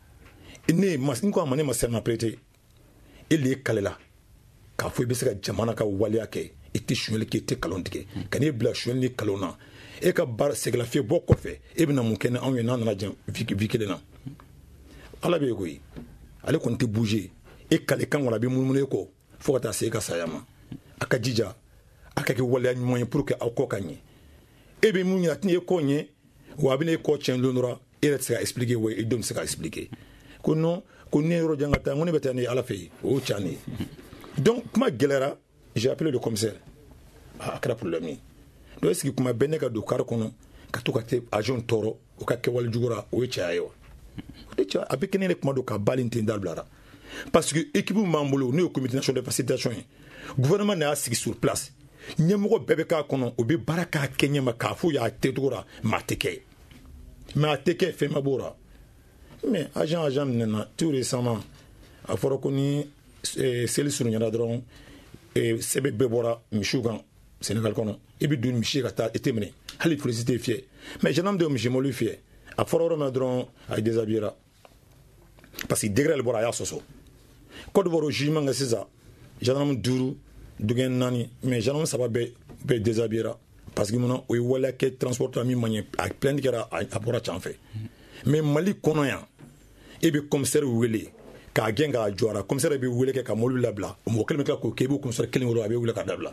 n ko a ma ne ma serment prêter e le kalela k'a fɔ i bɛ se ka jamana ka waleya kɛ i tɛ suɲɛli kɛ i tɛ nkalon tigɛ ka n'e bila suɲɛli ni nkalon na e ka baara sɛgɛlafiɲɛ bɔ kɔfɛ e bɛna mun kɛ ni anw ye n'an nana jɛn vie kelen na Ala bɛ yen koyi ale kɔni tɛ bouger e kale kan kɔni a bɛ munumunu e kɔ fo ka taa se e ka saya ma a ka jija a ka kɛ waleya ɲuman ye pour que aw kɔ ka ɲɛ e bɛ mun ɲini a tɛna e kɔ ɲɛ wa a bɛna e kɔ tiɲɛ don dɔrɔn e yɛrɛ tɛ se ka expliquer wa e denw tɛ se ka expliquer ko non ko ne yɔrɔ jan ka taa ko ne bɛ taa ne ye Ala fɛ yen o y'o ca ne ye donc kuma gɛlɛyara j'ai appelé le commissaire a kɛra problème ye donc est-ce que kuma bɛɛ ne ka don kari kɔnɔ ka to ka kɛ agent tɔɔrɔ o ka kɛwale jugura o ye cɛya ye wa o tɛ cɛya a bɛ kɛ ne kuma don ka bali ten dabilara parce que équipe m'an bolo n'o ye comité national de facilitation ye gouvernement de y'a sigi sur place ɲɛmɔgɔ bɛɛ bɛ k'a kɔnɔ o bɛ baara k'a kɛ ɲɛma k'a fɔ y'a tɛ cogo la mais a tɛ kɛ mais a tɛ kɛ fɛn ma b'o la mais agent minɛna tout récemment a fɔra ko ni seli surunyana dɔrɔn sɛbɛn bɛɛ bɔra misiw kan Sénégal kɔnɔ i bɛ don misi ka taa i tɛ minɛ hali polisi tɛ fiyɛ mais gendarme de ye misimɔliw fiyɛ a fɔra yɔrɔ min na dɔrɔn a ye déshabillera parce que degré bɔra a y'a sɔsɔ Côte d'Ivoire o jugement kɛ sisan gendarme 5 dugɛn 4 mais gendarme 3 bɛɛ déshabillera parce que munna o ye waleya kɛ transporteur min ma ɲɛ a plainte kɛra a bɔra can fɛ mais Mali kɔnɔ yan e bɛ commissaire wele k'a gɛn k'a jɔ a la commissaire bɛ wele kɛ ka mobile labila o mɔgɔ kelen bɛ tila k'o kɛ i b'o commissaire kelen wele a bɛ wele k'a dabila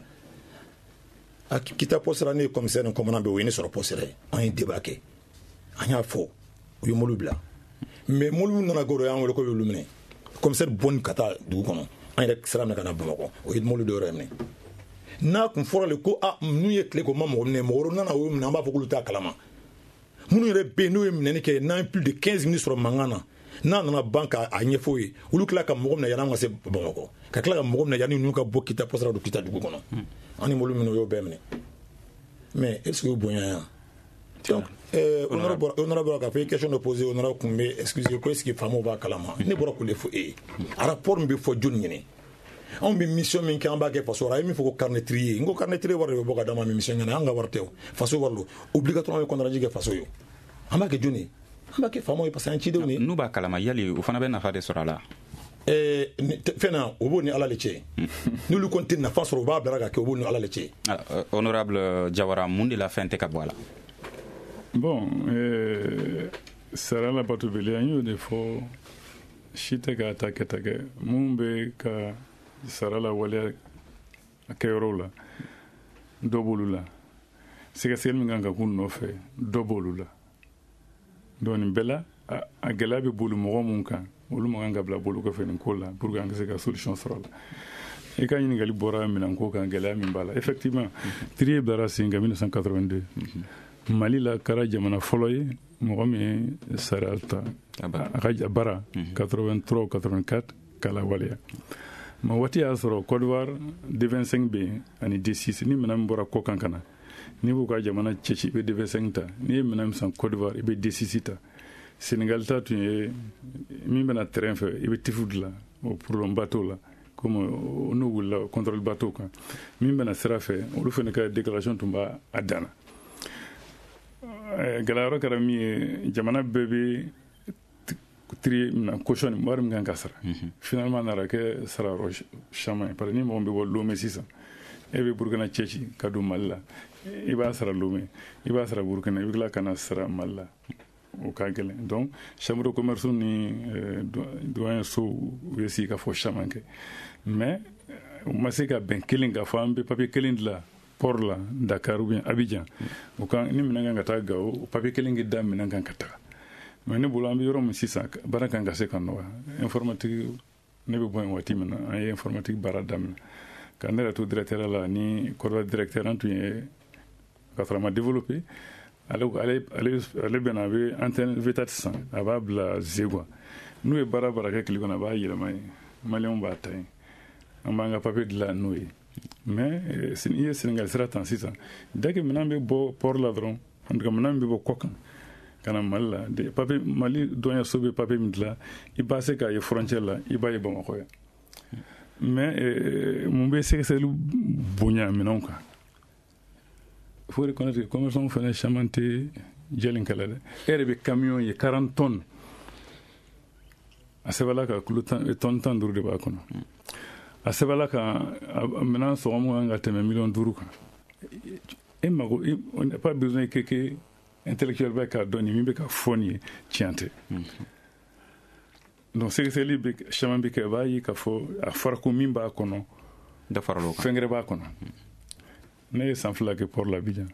a kita poste la ne ye commissaire ni commandant bɛ o ye ne sɔrɔ poste la an ye débat kɛ an y'a fɔ u ye mobile bila mais mobile nana goro y'an wele ko y'olu minɛ commissaire bɔnni ka taa dugu kɔnɔ an yɛrɛ sira minɛ ka na Bamakɔ o ye mobile dɔ yɛrɛ minɛ n'a kun fɔra le ko n'u ye tile ko ma mɔgɔ minɛ mɔgɔ wɛrɛ nana o minɛ an b'a fɔ k'olu t'a kalama minnu yɛrɛ bɛ yen n'u ye minɛni kɛ n'an ye plus de 15 minutes sɔrɔ mankan na n'a nana ban k'a ɲɛfɔ ye olu tila ka mɔgɔ minɛ yanni an ka se Bamakɔ ka tila ka mɔgɔ minɛ yanni ninnu ka bɔ kita poste la don kita dugu kɔnɔ an ni mobile minɛ o y'o bɛɛ minɛ mais est-ce que o bonya yan donc honorable k'a fɔ i question dɔ poser honorable kun bɛ excusez ko est-ce que faamaw b'a kalama ne bɔra k'o de fɔ e ye a rapport min bɛ fɔ joli ɲini anw bɛ mission min kɛ an b'a kɛ faso la a ye min fɔ ko carnetterie n ko carnetterie wari de bɛ bɔ ka d'a ma mission ɲɛna an ka wari tɛ o faso wari don obligatoirement bɛ contrat kɛ faso ye an b'a kɛ joli an b'a kɛ faamaw ye parce que an cidenw ye n'u b'a kalama yali o fana bɛ nafa de sɔrɔ a la fɛn na o b'o ni Ala de cɛ n'olu kɔni tɛ nafa sɔrɔ o b'a bila ka kɛ o b'o ni Ala de cɛ honorable Jawara mun de la fɛn tɛ ka bɔ a la bon sara la batobili an y'o de fɔ si tɛ ka ta kɛ mun bɛ ka sara la waleya kɛyɔrɔw la dɔ b'olu la sɛgɛsɛgɛli min kan ka k'u nɔfɛ dɔ b'olu la donc nin bɛɛ la a gɛlɛya bɛ boli mɔgɔ mun kan olu man kan ka bila bolo kɔfɛ nin ko la pour que an ka se ka solution sɔrɔ a la i ka ɲininkali bɔra minɛnko kan gɛlɛya min b'a la effectivement Trier bilara sen kan 1982 Mali la kɛra jamana fɔlɔ ye mɔgɔ min ye sariya ta a ka bara 83 84 k'a lawaleya mais waati y'a sɔrɔ Côte d'Ivoire D25 bɛ yen ani D6 ni minɛn min bɔra kɔ kan ka na n'i b'u ka jamana cɛci i bɛ D25 ta n'i ye minɛn min san Côte d'Ivoire i bɛ D6 ta Sénégal ta tun ye min bɛna terrain fɛ i bɛ tifu dilan o problème bateau la comme n'u wulila contrôle bateau kan min bɛna sira fɛ olu fana ka déclaration tun b'a dan na gɛlɛyayɔrɔ kɛra min ye jamana bɛɛ bɛ trier mina caution ni wari min kan ka sara finalement nana kɛ sarayɔrɔ caman ye parce que ni mɔgɔ min bɛ bɔ Lomé sisan e bɛ Burukina cɛci ka don Mali la i b'a sara Lomé i b'a sara Burukina i bɛ tila ka na sara Mali la o ka gɛlɛn donc chambre de commerce ni doyen so u ye sigi ka fɔ caman kɛ mais u ma se ka bɛn kelen ka fɔ an bɛ papier kelen dilan port la Dakar ou bien Abidjan o kan ni minɛn kan ka taa Gao o papier kelen kɛ da minɛn kan ka taga mais ne bolo an bɛ yɔrɔ min sisan baara kan ka se ka nɔgɔya informatique ne bɛ bɔ yen waati min na an ye informatique baara daminɛ ka ne yɛrɛ to directeur la ni kɔrɔba directeur an tun ye ka sɔrɔ a ma développé ale bɛna a bɛ antenne V4 san a b'a bila Zegwa n'u ye baara kɛ tile kɔnɔ a b'a yɛlɛma yen maliyɛnw b'a ta yen an b'an ka papier dilan n'o ye mais i ye Sénégal sira tan sisan dès que minɛn bɛ bɔ port la dɔrɔn en tout cas minɛn bɛ bɔ kɔ kan ka na Mali la papier Mali dɔnyaso bɛ papier min dilan i b'a se k'a ye frontière la i b'a ye Bamakɔ yan mais mun bɛ sɛgɛsɛgɛli bonya minɛnw kan il faut reconnaître que commerçants fana caman tɛ jɛlen kɛlɛ dɛ e yɛrɛ bɛ camion ye 40 tonnes a sɛbɛnla ka kilo tonne 15 de b'a kɔnɔ a sɛbɛnla ka minɛn sɔgɔmu kan ka tɛmɛ 5 kan e mago on n'a pas besoin que intellectuel bɛ ka dɔn nin min bɛ ka fɔ nin ye tiɲɛ tɛ donc sɛgɛsɛgɛli bɛ caman bɛ kɛ a b'a ye k'a fɔ a fɔra ko min b'a kɔnɔ fɛn wɛrɛ b'a kɔnɔ ne ye san 2 kɛ port la Abidjan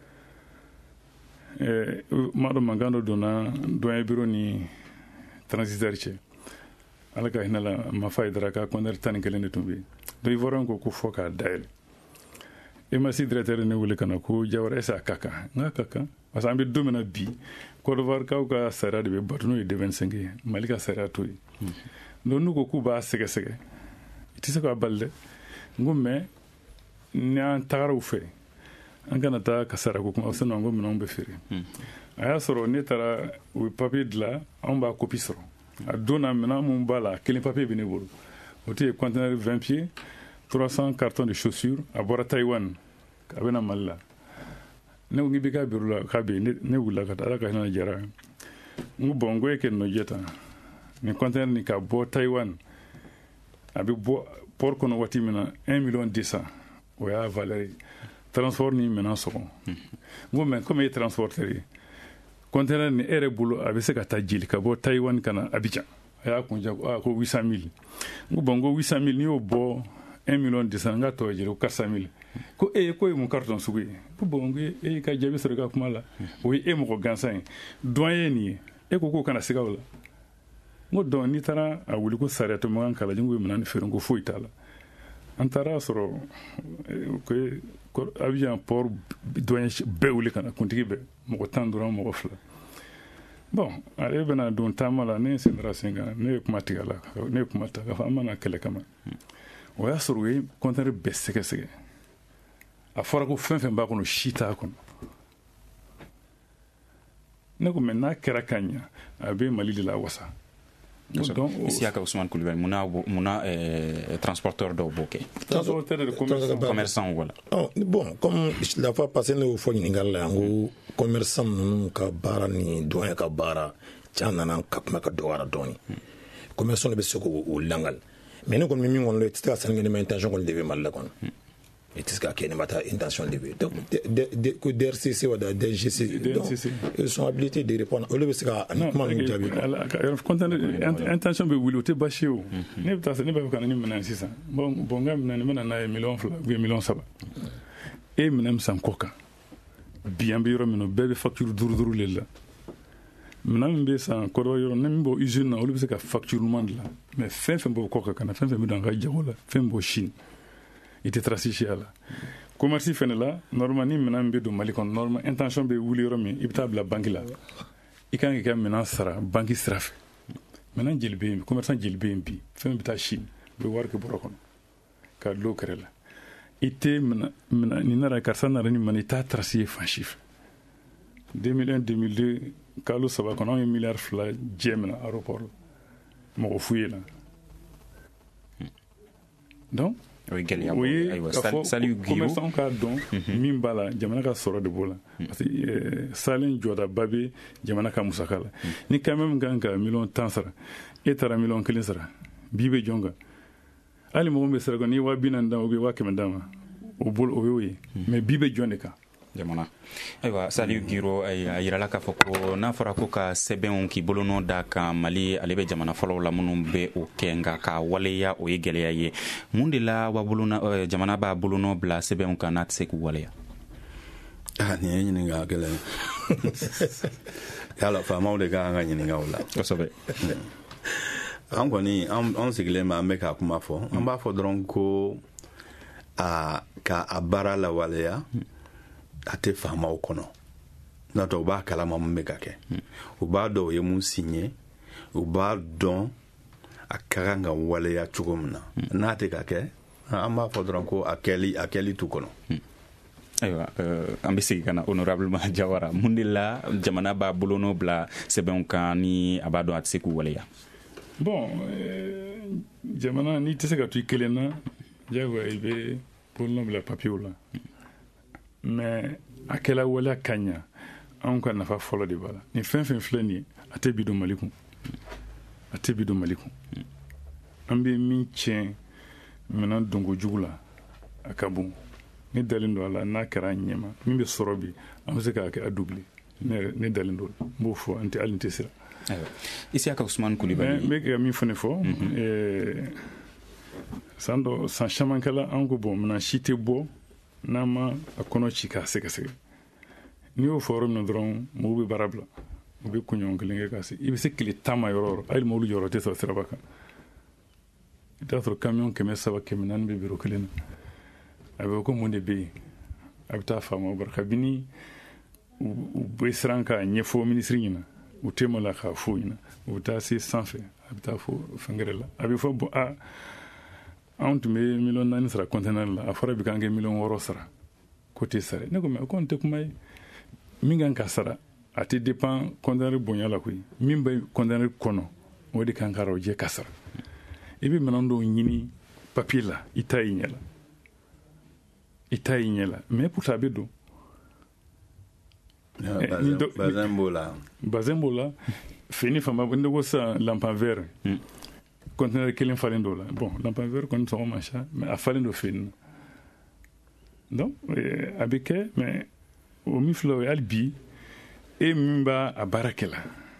maa dɔ mankan dɔ donna doyen bureau ni transitaire cɛ ala ka hinɛ la Mafa Aidara ka conteneur 11 de tun bɛ yen donc Ivoirien ko fɔ k'a dayɛlɛ EMASI directeur ne wele ka na ko Jawara est-ce a ka kan n k'a ka kan parce que an bɛ don min na bi Côte d'Ivoire kaw ka sariya de bɛ bato n'o ye D25 ye Mali ka sariya t'o ye donc n'u ko k'u b'a sɛgɛsɛgɛ i tɛ se k'a bali dɛ n ko mais ni an tagara u fɛ an kana taa kasara ko kuma sinon n ko minɛnw bɛ feere a y'a sɔrɔ ne taara u ye papier dilan anw b'a copie sɔrɔ a don na minɛn mun b'a la kelen papier bɛ ne bolo o tɛ ye conteneur 20 pieds 300 cartons de chaussures a bɔra Taïwan a bɛ na Mali la ne ko n k'i bɛ k'a bureau la k'a bɛ yen ne wulila ka taa ala ka hinɛ jara n ko bon n ko e kɛ ninnu jɛ tan nin conteneur nin ka bɔ Taïwan a bɛ bɔ port kɔnɔ waati min na 1,200,000 o y'a valeur ye transport ni minɛn sɔgɔ n ko mais comme e ye transporteur ye conteneur ni e yɛrɛ bolo a bɛ se ka taa jeli ka bɔ Taïwan ka na Abidjan a y'a kun ja ko 800,000 n ko bon n ko 800,000 n'i y'o bɔ 1,200,000 n ka tɔ ye jeli ko 400,000 ko e ko ye mun carton sugu ye ko bon n ko e y'i ka jaabi sɔrɔ i ka kuma la o ye e mɔgɔ gansan ye doyen ye nin ye e ko k'o kana siga o la n ko donc n'i taara a wuli ko sariya tɛ mɔgɔ kala n ko minɛn ni feere n ko foyi t'a la an taara sɔrɔ Abidjan port doyen bɛɛ wuli ka na kuntigi bɛɛ mɔgɔ 10 dɔrɔn mɔgɔ 2 bon ale bɛna don taama la ne sen dara sen kan ne ye kuma tigɛ a la ne ye kuma ta k'a fɔ an mana kɛlɛ kama o y'a sɔrɔ u ye conteneur bɛɛ sɛgɛsɛgɛ a fɔra ko fɛn fɛn b'a kɔnɔ si t'a kɔnɔ ne ko mais n'a kɛra ka ɲa a bɛ Mali de la wasa donc Isiaka Ousmane Coulibaly muna transporteur dɔw b'o kɛ transporteur de commerçant voilà bon comme la fois passée ne y'o fɔ ɲininkali la yan ko commerçant ninnu ka baara ni doyen ka baara can nana ka kuma ka dɔgɔyara dɔɔni commerçant de bɛ se k'o langali mais ne kɔni bɛ min kɔni la i tɛ se ka sanni kɛ ni ma intention kɔni de bɛ Mali la kɔni i tɛ se ka kɛ ni ma taa intention de bɛ donc ko DRCC wa DGC donc ils sont habilités de répondre olu bɛ se ka kuma ninnu jaabi intention bɛ wuli o tɛ baasi ye o ne bɛ taa ne bɛ fɛ ka na ni minɛn sisan bon n ka minɛn nin bɛ na n'a ye 2 millions ou 3 e minɛn min san kɔ kan bi an bɛ yɔrɔ min na bɛɛ bɛ facture 5 de la minɛn min bɛ san kɔrɔ yɔrɔ ne min bɔ usine na olu bɛ se ka facture ɲuman dilan mais fɛn fɛn b'o kɔ kan ka na fɛn fɛn bɛ don an ka jago la fɛn b'o Chine i tɛ trace si a la commerce fɛnɛ la normalement ni minɛn min bɛ don Mali kɔnɔ normalement intention bɛ wuli yɔrɔ min i bɛ taa bila banque la i kan k'i ka minɛn sara banque sira fɛ minɛn jeli bɛ yen commerçant jeli bɛ yen bi fɛn bɛ taa Chine u bɛ wari kɛ bɔrɔ kɔnɔ ka dulon kɛrɛ la i tɛ nin nana karisa nana ni minɛn i t'a trace ye fan si fɛ 2001-2002 kalo 3 kɔnɔ anw ye miliyari 2 jɛ minɛ aéroport la mɔgɔ fu ye la donc o ye k'a fɔ commerçant k'a dɔn min b'a la jamana ka sɔrɔ de b'o la parce que salen jɔdaba bɛ jamana ka musaka la ni quand même kan ka 10,000,000 sara e taara 1,000,000 sara bi bɛ jɔn kan hali mɔgɔ min bɛ sara n'i ye 40,000 d'a ma ou bien 100,000 d'a ma o bolo o y'o ye mais bi bɛ jɔn de kan jamana ayiwa Saliu Giro a yirala k'a fɔ ko n'a fɔra ko ka sɛbɛnw k'i bolonɔ da kan Mali ale bɛ jamana fɔlɔw la minnu bɛ o kɛ nka ka waleya o ye gɛlɛya ye mun de la jamana b'a bolonɔ bila sɛbɛnw kan n'a tɛ se k'u waleya nin ye ɲininka gɛlɛn yala faamaw de kan ka ɲininka o la kosɛbɛ an kɔni an sigilen ma an bɛ ka kuma fɔ an b'a fɔ dɔrɔn ko k'a baara lawaleya a tɛ faamaw kɔnɔ n'o tɛ u b'a kalama mun bɛ ka kɛ u b'a dɔn u ye mun signé u b'a dɔn a ka kan ka waleya cogo min na n'a tɛ ka kɛ an b'a fɔ dɔrɔn ko a kɛli t'u kɔnɔ. Ayiwa an bɛ segin ka na honorablement Jawara mun de la jamana b'a bolonɔ bila sɛbɛnw kan ni a b'a dɔn a tɛ se k'u waleya. Bon jamana n'i tɛ se ka to i kelen na jagoya i bɛ bolonɔ bila papiyew la mais a kɛla waleya ka ɲa anw ka nafa fɔlɔ de b'a la ni fɛn fɛn filɛ nin ye a tɛ bi don Mali kun an bɛ min tiɲɛ minɛn donko jugu la a ka bon ne dalen don a la n'a kɛra ɲɛma min bɛ sɔrɔ bi an bɛ se k'a kɛ a doublé ne dalen don n b'o fɔ hali n tɛ siran. Isiaka Ousmane Coulibaly n bɛ ka min fɔ san caman kɛla an ko bon minɛn si tɛ bɔ n'an ma a kɔnɔ ci k'a sɛgɛsɛgɛ n'i y'o fɔ yɔrɔ min na dɔrɔn mɔgɔw bɛ baara bila u bɛ kunɲɔgɔn kelen kɛ k'a se i bɛ se tile 10 ma yɔrɔ o yɔrɔ hali mobili jɔyɔrɔ tɛ sɔrɔ siraba kan i t'a sɔrɔ camion 300 400 bɛ biro kelen na a bɛ ko mun de bɛ yen a bɛ taa faama bara kabini u bɛ siran k'a ɲɛfɔ minisiri ɲɛna u tɛ ma la k'a fɔ ɲɛna u bɛ taa se sanfɛ a bɛ taa fɔ fɛnkɛrɛ la a bɛ fɔ bon anw tun bɛ 4,000,000 sara conteneur la a fɔra bi k'an kɛ 6,000,000 sara ko tɛ sara ne ko mais ko nin tɛ kuma ye min kan ka sara a tɛ dépend conteneur bonya la koyi min bɛ conteneur kɔnɔ o de kan ka jɛ ka sara i bɛ minɛn dɔw ɲini papier la i t'a ye ɲɛ la mais pourtant a bɛ don bazin b'o la fini fanba ne ko sisan lampan vert conteneur kelen falen dɔw la bon lampan vert kɔni sɔngɔ ma ca mais a falen don fini na donc a bɛ kɛ mais o min filɛ o ye hali bi e min b'a a baara kɛ la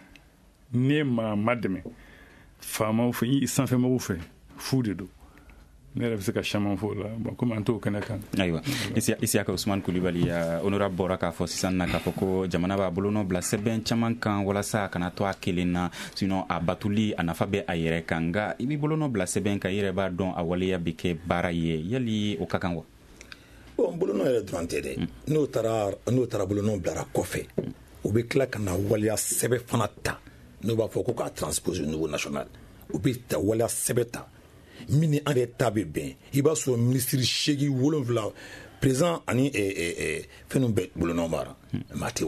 ne ma dɛmɛ faamaw fɛ i sanfɛmɔgɔw fɛ fu de don ne yɛrɛ bɛ se ka caman fɔ o la bon komi an t'o kɛnɛ kan. Ayiwa Isiaka Ousmane Coulibaly honorable bɔra k'a fɔ sisan na k'a fɔ ko jamana b'a bolonɔ bila sɛbɛn caman kan walasa a kana to a kelen na sinon a batuli a nafa bɛ a yɛrɛ kan nka i b'i bolonɔ bila sɛbɛn kan i yɛrɛ b'a dɔn a waleya bɛ kɛ baara ye yali o ka kan wa. Bon bolonɔ yɛrɛ dɔrɔn tɛ dɛ n'o taara bolonɔ bilara kɔfɛ u bɛ tila ka na waleya sɛbɛn fana ta n'o b'a fɔ ko k'a transposer au niveau national u bɛ ta waleya sɛbɛn ta min ni an yɛrɛ ta bɛ bɛn i b'a sɔrɔ minisiri 7 président ani fɛnw bɛɛ bolonɔ b'ara mais a tɛ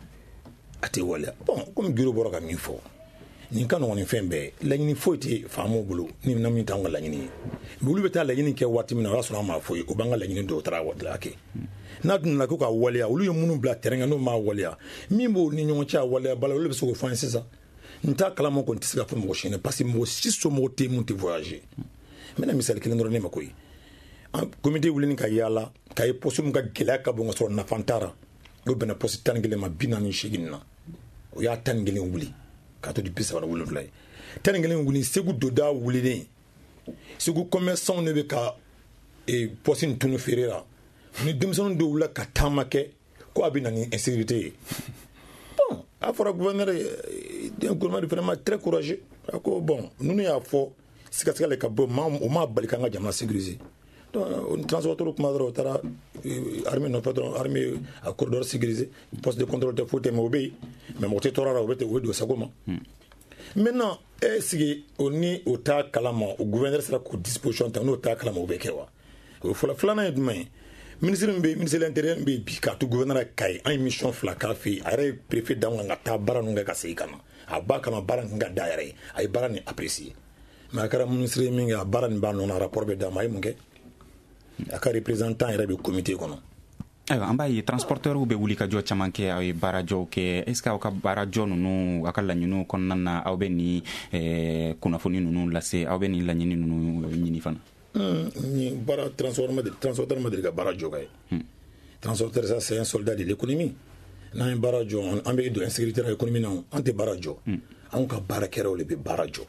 waleya bon comme Giro bɔra ka min fɔ nin ka nɔgɔn ni fɛn bɛɛ laɲini foyi tɛ faamaw bolo ni na min t'an ka laɲini ye mais olu bɛ taa laɲini kɛ waati min na o y'a sɔrɔ an m'a fɔ ye o b'an ka laɲini dɔw taara waati la kɛ n'a dun nana ko ka waleya olu ye minnu bila terrain kan n'o m'a waleya min b'o ni ɲɔgɔn cɛ a waleya bala olu bɛ se k'o fɔ an ye sisan n t'a kalama kɔni tɛ se ka fɔ mɔgɔ si ɲɛna parce que mɔgɔ si somɔgɔ tɛ mun tɛ voyager n bɛna misali kelen dɔrɔn ne ma koyi comité wulini ka yaala k'a ye poste min ka gɛlɛya ka bon ka sɔrɔ nafa t'a o bɛnna poste 11 ma 48 na o y'a 11 wuli k'a to di 37 ye 11 wuli Segu Doda wulilen Segu commerçant ne bɛ ka poste in tunu feere la ni denmisɛnnin dɔw wulila ka taama kɛ ko a bɛ na ni insécurité ye bon a fɔra gouverneur d'un gouvernement vraiment très courageux a ko bon ninnu y'a fɔ sikasiga ka bɔ o ma bali k'an ka jamana sécuriser donc transporteur kuma dɔrɔn o taara armée nɔfɛ dɔrɔn armée a corridor sécurisé poste de contrôle tɛ foyi tɛ mais o bɛ yen mais mɔgɔ tɛ tɔɔrɔ la o bɛ don sago ma maintenant sigi o ni o t'a kalama o gouverneur sera k'o disposition ta n'o t'a kalama o bɛ kɛ wa o fɔlɔ filanan ye jumɛn ye ministre de l'intérieur bɛ bi k'a to gouverneur ka ye an ye mission 2 k'a fɛ yen a yɛrɛ ye préfet d'anw kan ka taa baara ninnu kɛ ka segin ka na a b'a kama baara nin ka da yɛrɛ ye a ye baara nin apprécier mais a kɛra ministre ye min kɛ a baara nin b'a nɔ na rapport bɛ d'a ma a ye mun kɛ a ka représentant yɛrɛ bɛ comité kɔnɔ. Ayiwa an b'a ye transporteurs bɛ wuli ka jɔ caman kɛ aw ye baarajɔw kɛ est ce que aw ka baarajɔ ninnu aw ka laɲiniw kɔnɔna na aw bɛ ni kunnafoni ninnu lase aw bɛ ni laɲini ninnu ɲini fana. ni baara transporteur ma deli ka baara jɔ ka ye transporteur ça c'est un soldat de l'économie n'an ye baara jɔ an bɛ don insécurité la économie na an tɛ baara jɔ anw ka baarakɛlaw de bɛ baara jɔ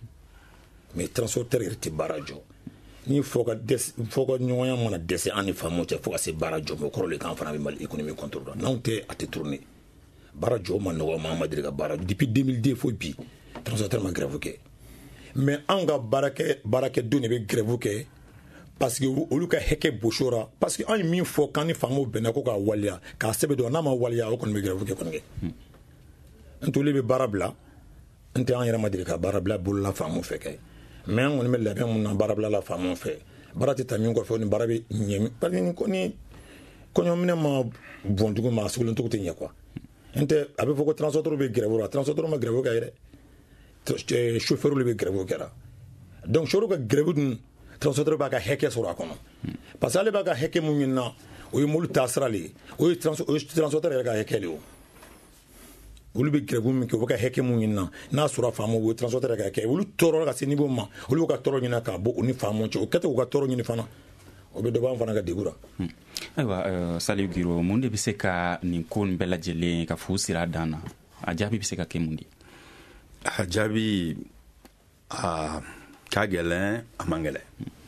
mais transporteur yɛrɛ tɛ baara jɔ ni fɔ ka ɲɔgɔnya mana dɛsɛ an ni faamaw cɛ fo ka se baara jɔ o kɔrɔ de k'an fana bɛ Mali économie contrôle la n'anw tɛ a tɛ tourner baara jɔ ma nɔgɔ ma an ma deli ka baara depuis 2002 fo bi transporteur ma grève kɛ mais an ka baarakɛ don de bɛ grève kɛ parce que olu ka heke boshora parce que an min fɔ kan ni faamu bɛnna ko ka waliya k'a sɛbɛn dɔn n'a ma waliya o kɔni bɛ grève kɛ kɔni kɛ n t'olu bɛ baara bila n tɛ an yɛrɛ ma deli ka baara bila bolola faamu fɛ kɛ mais an kɔni bɛ labɛn mun na baara bila la faamu fɛ baara tɛ taa min kɔfɛ ni baara bɛ ɲɛ parce que ni kɔɲɔminɛ ma bɔn dugu ma a sugulen cogo tɛ ɲɛ quoi n tɛ a bɛ fɔ ko transporteur bɛ grève la transporteur ma grève kɛ yɛrɛ chauffeur bɛ grève kɛra donc chauffeur ka grève dun transporteur b'a ka hɛkɛ sɔrɔ a kɔnɔ parce que ale b'a ka hɛkɛ mun ɲinina o ye mobili taa sira le ye o ye transporteur yɛrɛ ka hɛkɛ le o olu bɛ grève min kɛ o bɛ ka hɛkɛ mun ɲinina n'a sɔrɔ faamu o ye transporteur yɛrɛ ka hɛkɛ olu tɔɔrɔ ka se niveau ma olu bɛ ka tɔɔrɔ ɲini k'a bɔ o ni faamu cɛ o kɛtɛ u ka tɔɔrɔ ɲini fana o bɛ dɔ b'an fana ka degun ra. Ayiwa Saliu Giro mun de bɛ se ka nin ko nin bɛɛ lajɛlen ka fu sira dan na a jaabi bɛ se ka kɛ mun de. A jaabi ka gɛlɛn a man gɛlɛn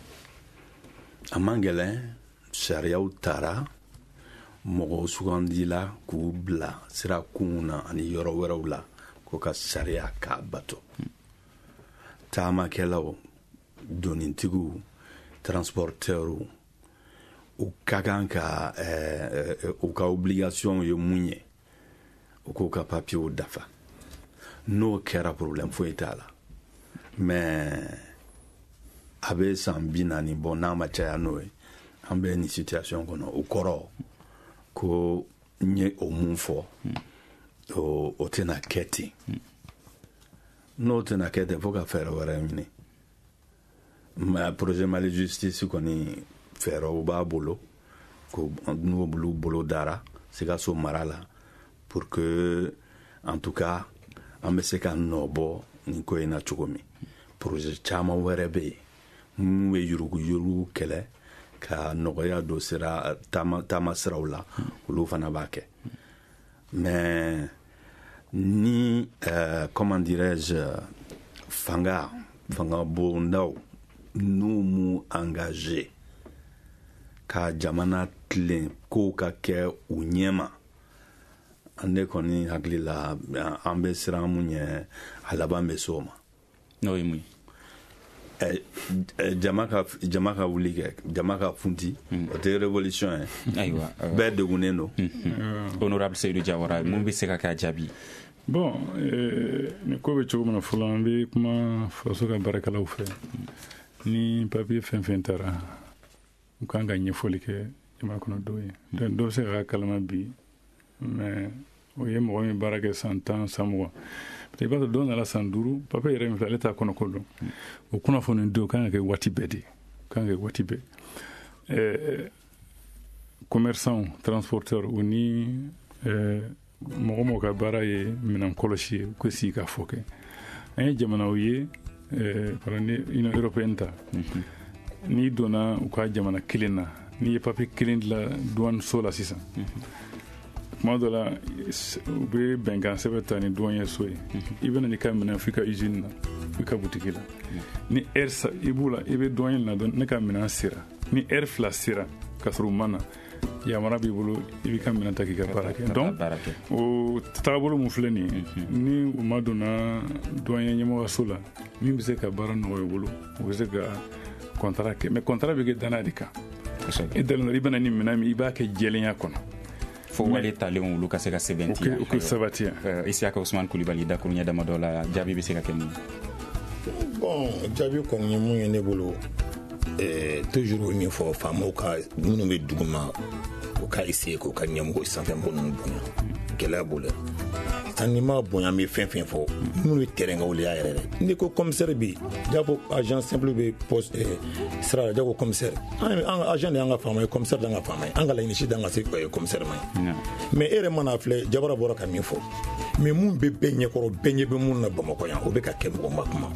a man gɛlɛn sariyaw taara mɔgɔw sugandila k'u bila sira kunw na ani yɔrɔ wɛrɛw la ko ka sariya k'a bato taamakɛlaw donnintigiw transporteurs u ka kan ka u ka obligation ye mun ye u k'u ka papiyew dafa n'o kɛra problème foyi t'a la mais a bɛ san 40 bɔ n'a ma caya n'o ye an bɛ nin situation kɔnɔ o kɔrɔ ko n ye o mun fɔ o tɛna kɛ ten n'o tɛna kɛ ten fo ka fɛɛrɛ wɛrɛ ɲini mais projet Mali justice kɔni fɛɛrɛw b'a bolo ko n'o bolo dara Sikaso mara la pour que en tout cas an bɛ se ka nɔ bɔ nin ko in na cogo min projet caman wɛrɛ bɛ yen mun bɛ yurugu kɛlɛ ka nɔgɔya don sira taama siraw la olu fana b'a kɛ mais ni comment dirais-je fanga bondaw n'u m'u engagé ka jamana tilen ko ka kɛ u ɲɛma ne kɔni hakili la an bɛ siran mun ɲɛ a laban bɛ so ma n'o ye mun jama ka wuli kɛ jama ka funti o tɛ révolution ye ayiwa bɛɛ degunnen don honorable Seydou Diawara mun bɛ se ka kɛ a jaabi bon ni ko bɛ cogo min na fɔlɔ an bɛ kuma faso ka baarakɛlaw fɛ ni papier fɛn fɛn taara u kan ka ɲɛfɔli kɛ jama kɔnɔ dɔw ye dɔ bɛ se ka kalama bi mais o ye mɔgɔ min baara kɛ san 10 san 20 i b'a sɔrɔ dɔw nana san 5 papier yɛrɛ min fɛ ale t'a kɔnɔ ko dɔn o kunnafoni do kan ka kɛ waati bɛɛ de kan ka kɛ waati bɛɛ commerçant transporteur u ni mɔgɔ ka baara ye minɛn kɔlɔsi ye ko si ka fɔ kɛ an ye jamanaw ye par Union européenne ta n'i donna u ka jamana kelen na n'i ye papier kelen dilan douane so la sisan kuma dɔ la u bɛ bɛnkan sɛbɛn ta ni douanier so ye i bɛna n'i ka minɛn f'i ka usine na f'i ka butiki la ni heure i b'u la i bɛ douanier na dɔn ne ka minɛn sera ni heure 2 sera ka sɔrɔ u ma na yamara b'i bolo i b'i ka minɛn ta k'i ka baara kɛ donc o taabolo mun filɛ nin ye ni u ma donna douanier ɲɛmɔgɔso la min bɛ se ka baara nɔgɔya u bolo u bɛ se ka contrat kɛ mais contrat bɛ kɛ danaya de kan i dalen i bɛna ni minɛn min i b'a kɛ jɛlenya kɔnɔ fo wale talen olu ka se ka sɛbɛntiya o ka sabatiya Isiaka Usman Kulibali dakurunya dama dɔ la jaabi bɛ se ka kɛ mun bon jaabi kɔni ye mun ye ne bolo toujours min fɔ faamaw ka minnu bɛ duguma u ka essayer k'u ka ɲɛmɔgɔ sanfɛ mɔgɔ ninnu bonya gɛlɛya b'o la tan ni ma bonya bɛ fɛn fɛn fɔ minnu bɛ terrain kan olu y'a yɛrɛ dɛ n'i ko commissaire bɛ yen jago agent simple bɛ poste sira la jago commissaire an agent de y'an ka faama ye commissaire de y'an ka faama ye an ka laɲini si d'an ka se commissaire ma ye mais e yɛrɛ mana filɛ Jabara bɔra ka min fɔ mais mun bɛ bɛɛ ɲɛkɔrɔ bɛɛ ɲɛ bɛ mun na Bamakɔ yan o bɛ ka kɛ mɔgɔ ma kuma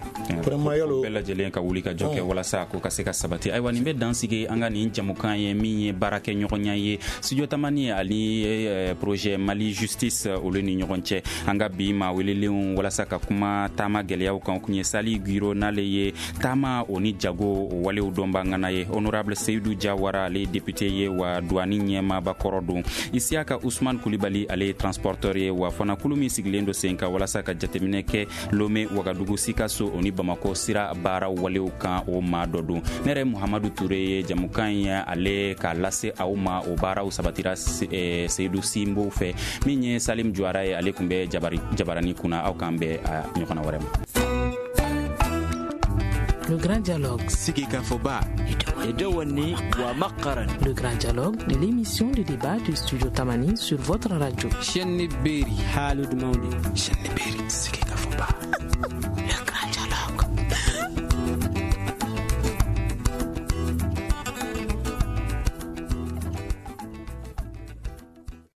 bɛɛ lajɛlen ka wuli ka jɔ kɛ walasa ko ka se ka sabati ayiwa nin bɛ dansigi an ka nin jamukan ye min ye baarakɛ ɲɔgɔnya ye studio tamani ani projet Mali justice olu ni ɲɔgɔn cɛ an ka bi ma welelenw walasa ka kuma taama gɛlɛyaw kan kun ye Saliu Giro n'ale ye taama o ni jago walew dɔn b'an ye honorable Seydou Diawara ale député ye wa douane ɲɛmaaba kɔrɔ don Isiaka Usman Kulibali ale transporteur ye wa fana kulu min sigilen do sen kan walasa ka jateminɛ kɛ Lomé Wagadugu Sikaso o ni Bamako sira baara walew kan o maa dɔ don ne yɛrɛ Muhamadu Ture ye jamukan ye ale k'a lase aw ma o baaraw sabatira Seydou Simbo fɛ min ye Salim Juara ye ale kun bɛ jabarani kunna aw kan bɛ a ɲɔgɔnna wɛrɛ ma. Le Grand Dialogue. Sigi Kafoba. Le Grand Dialogue de l'émission de débat du Studio Tamani sur votre radio. Chaîne Berry. Halud Maudi. Chaîne Berry. Sigi Kafoba.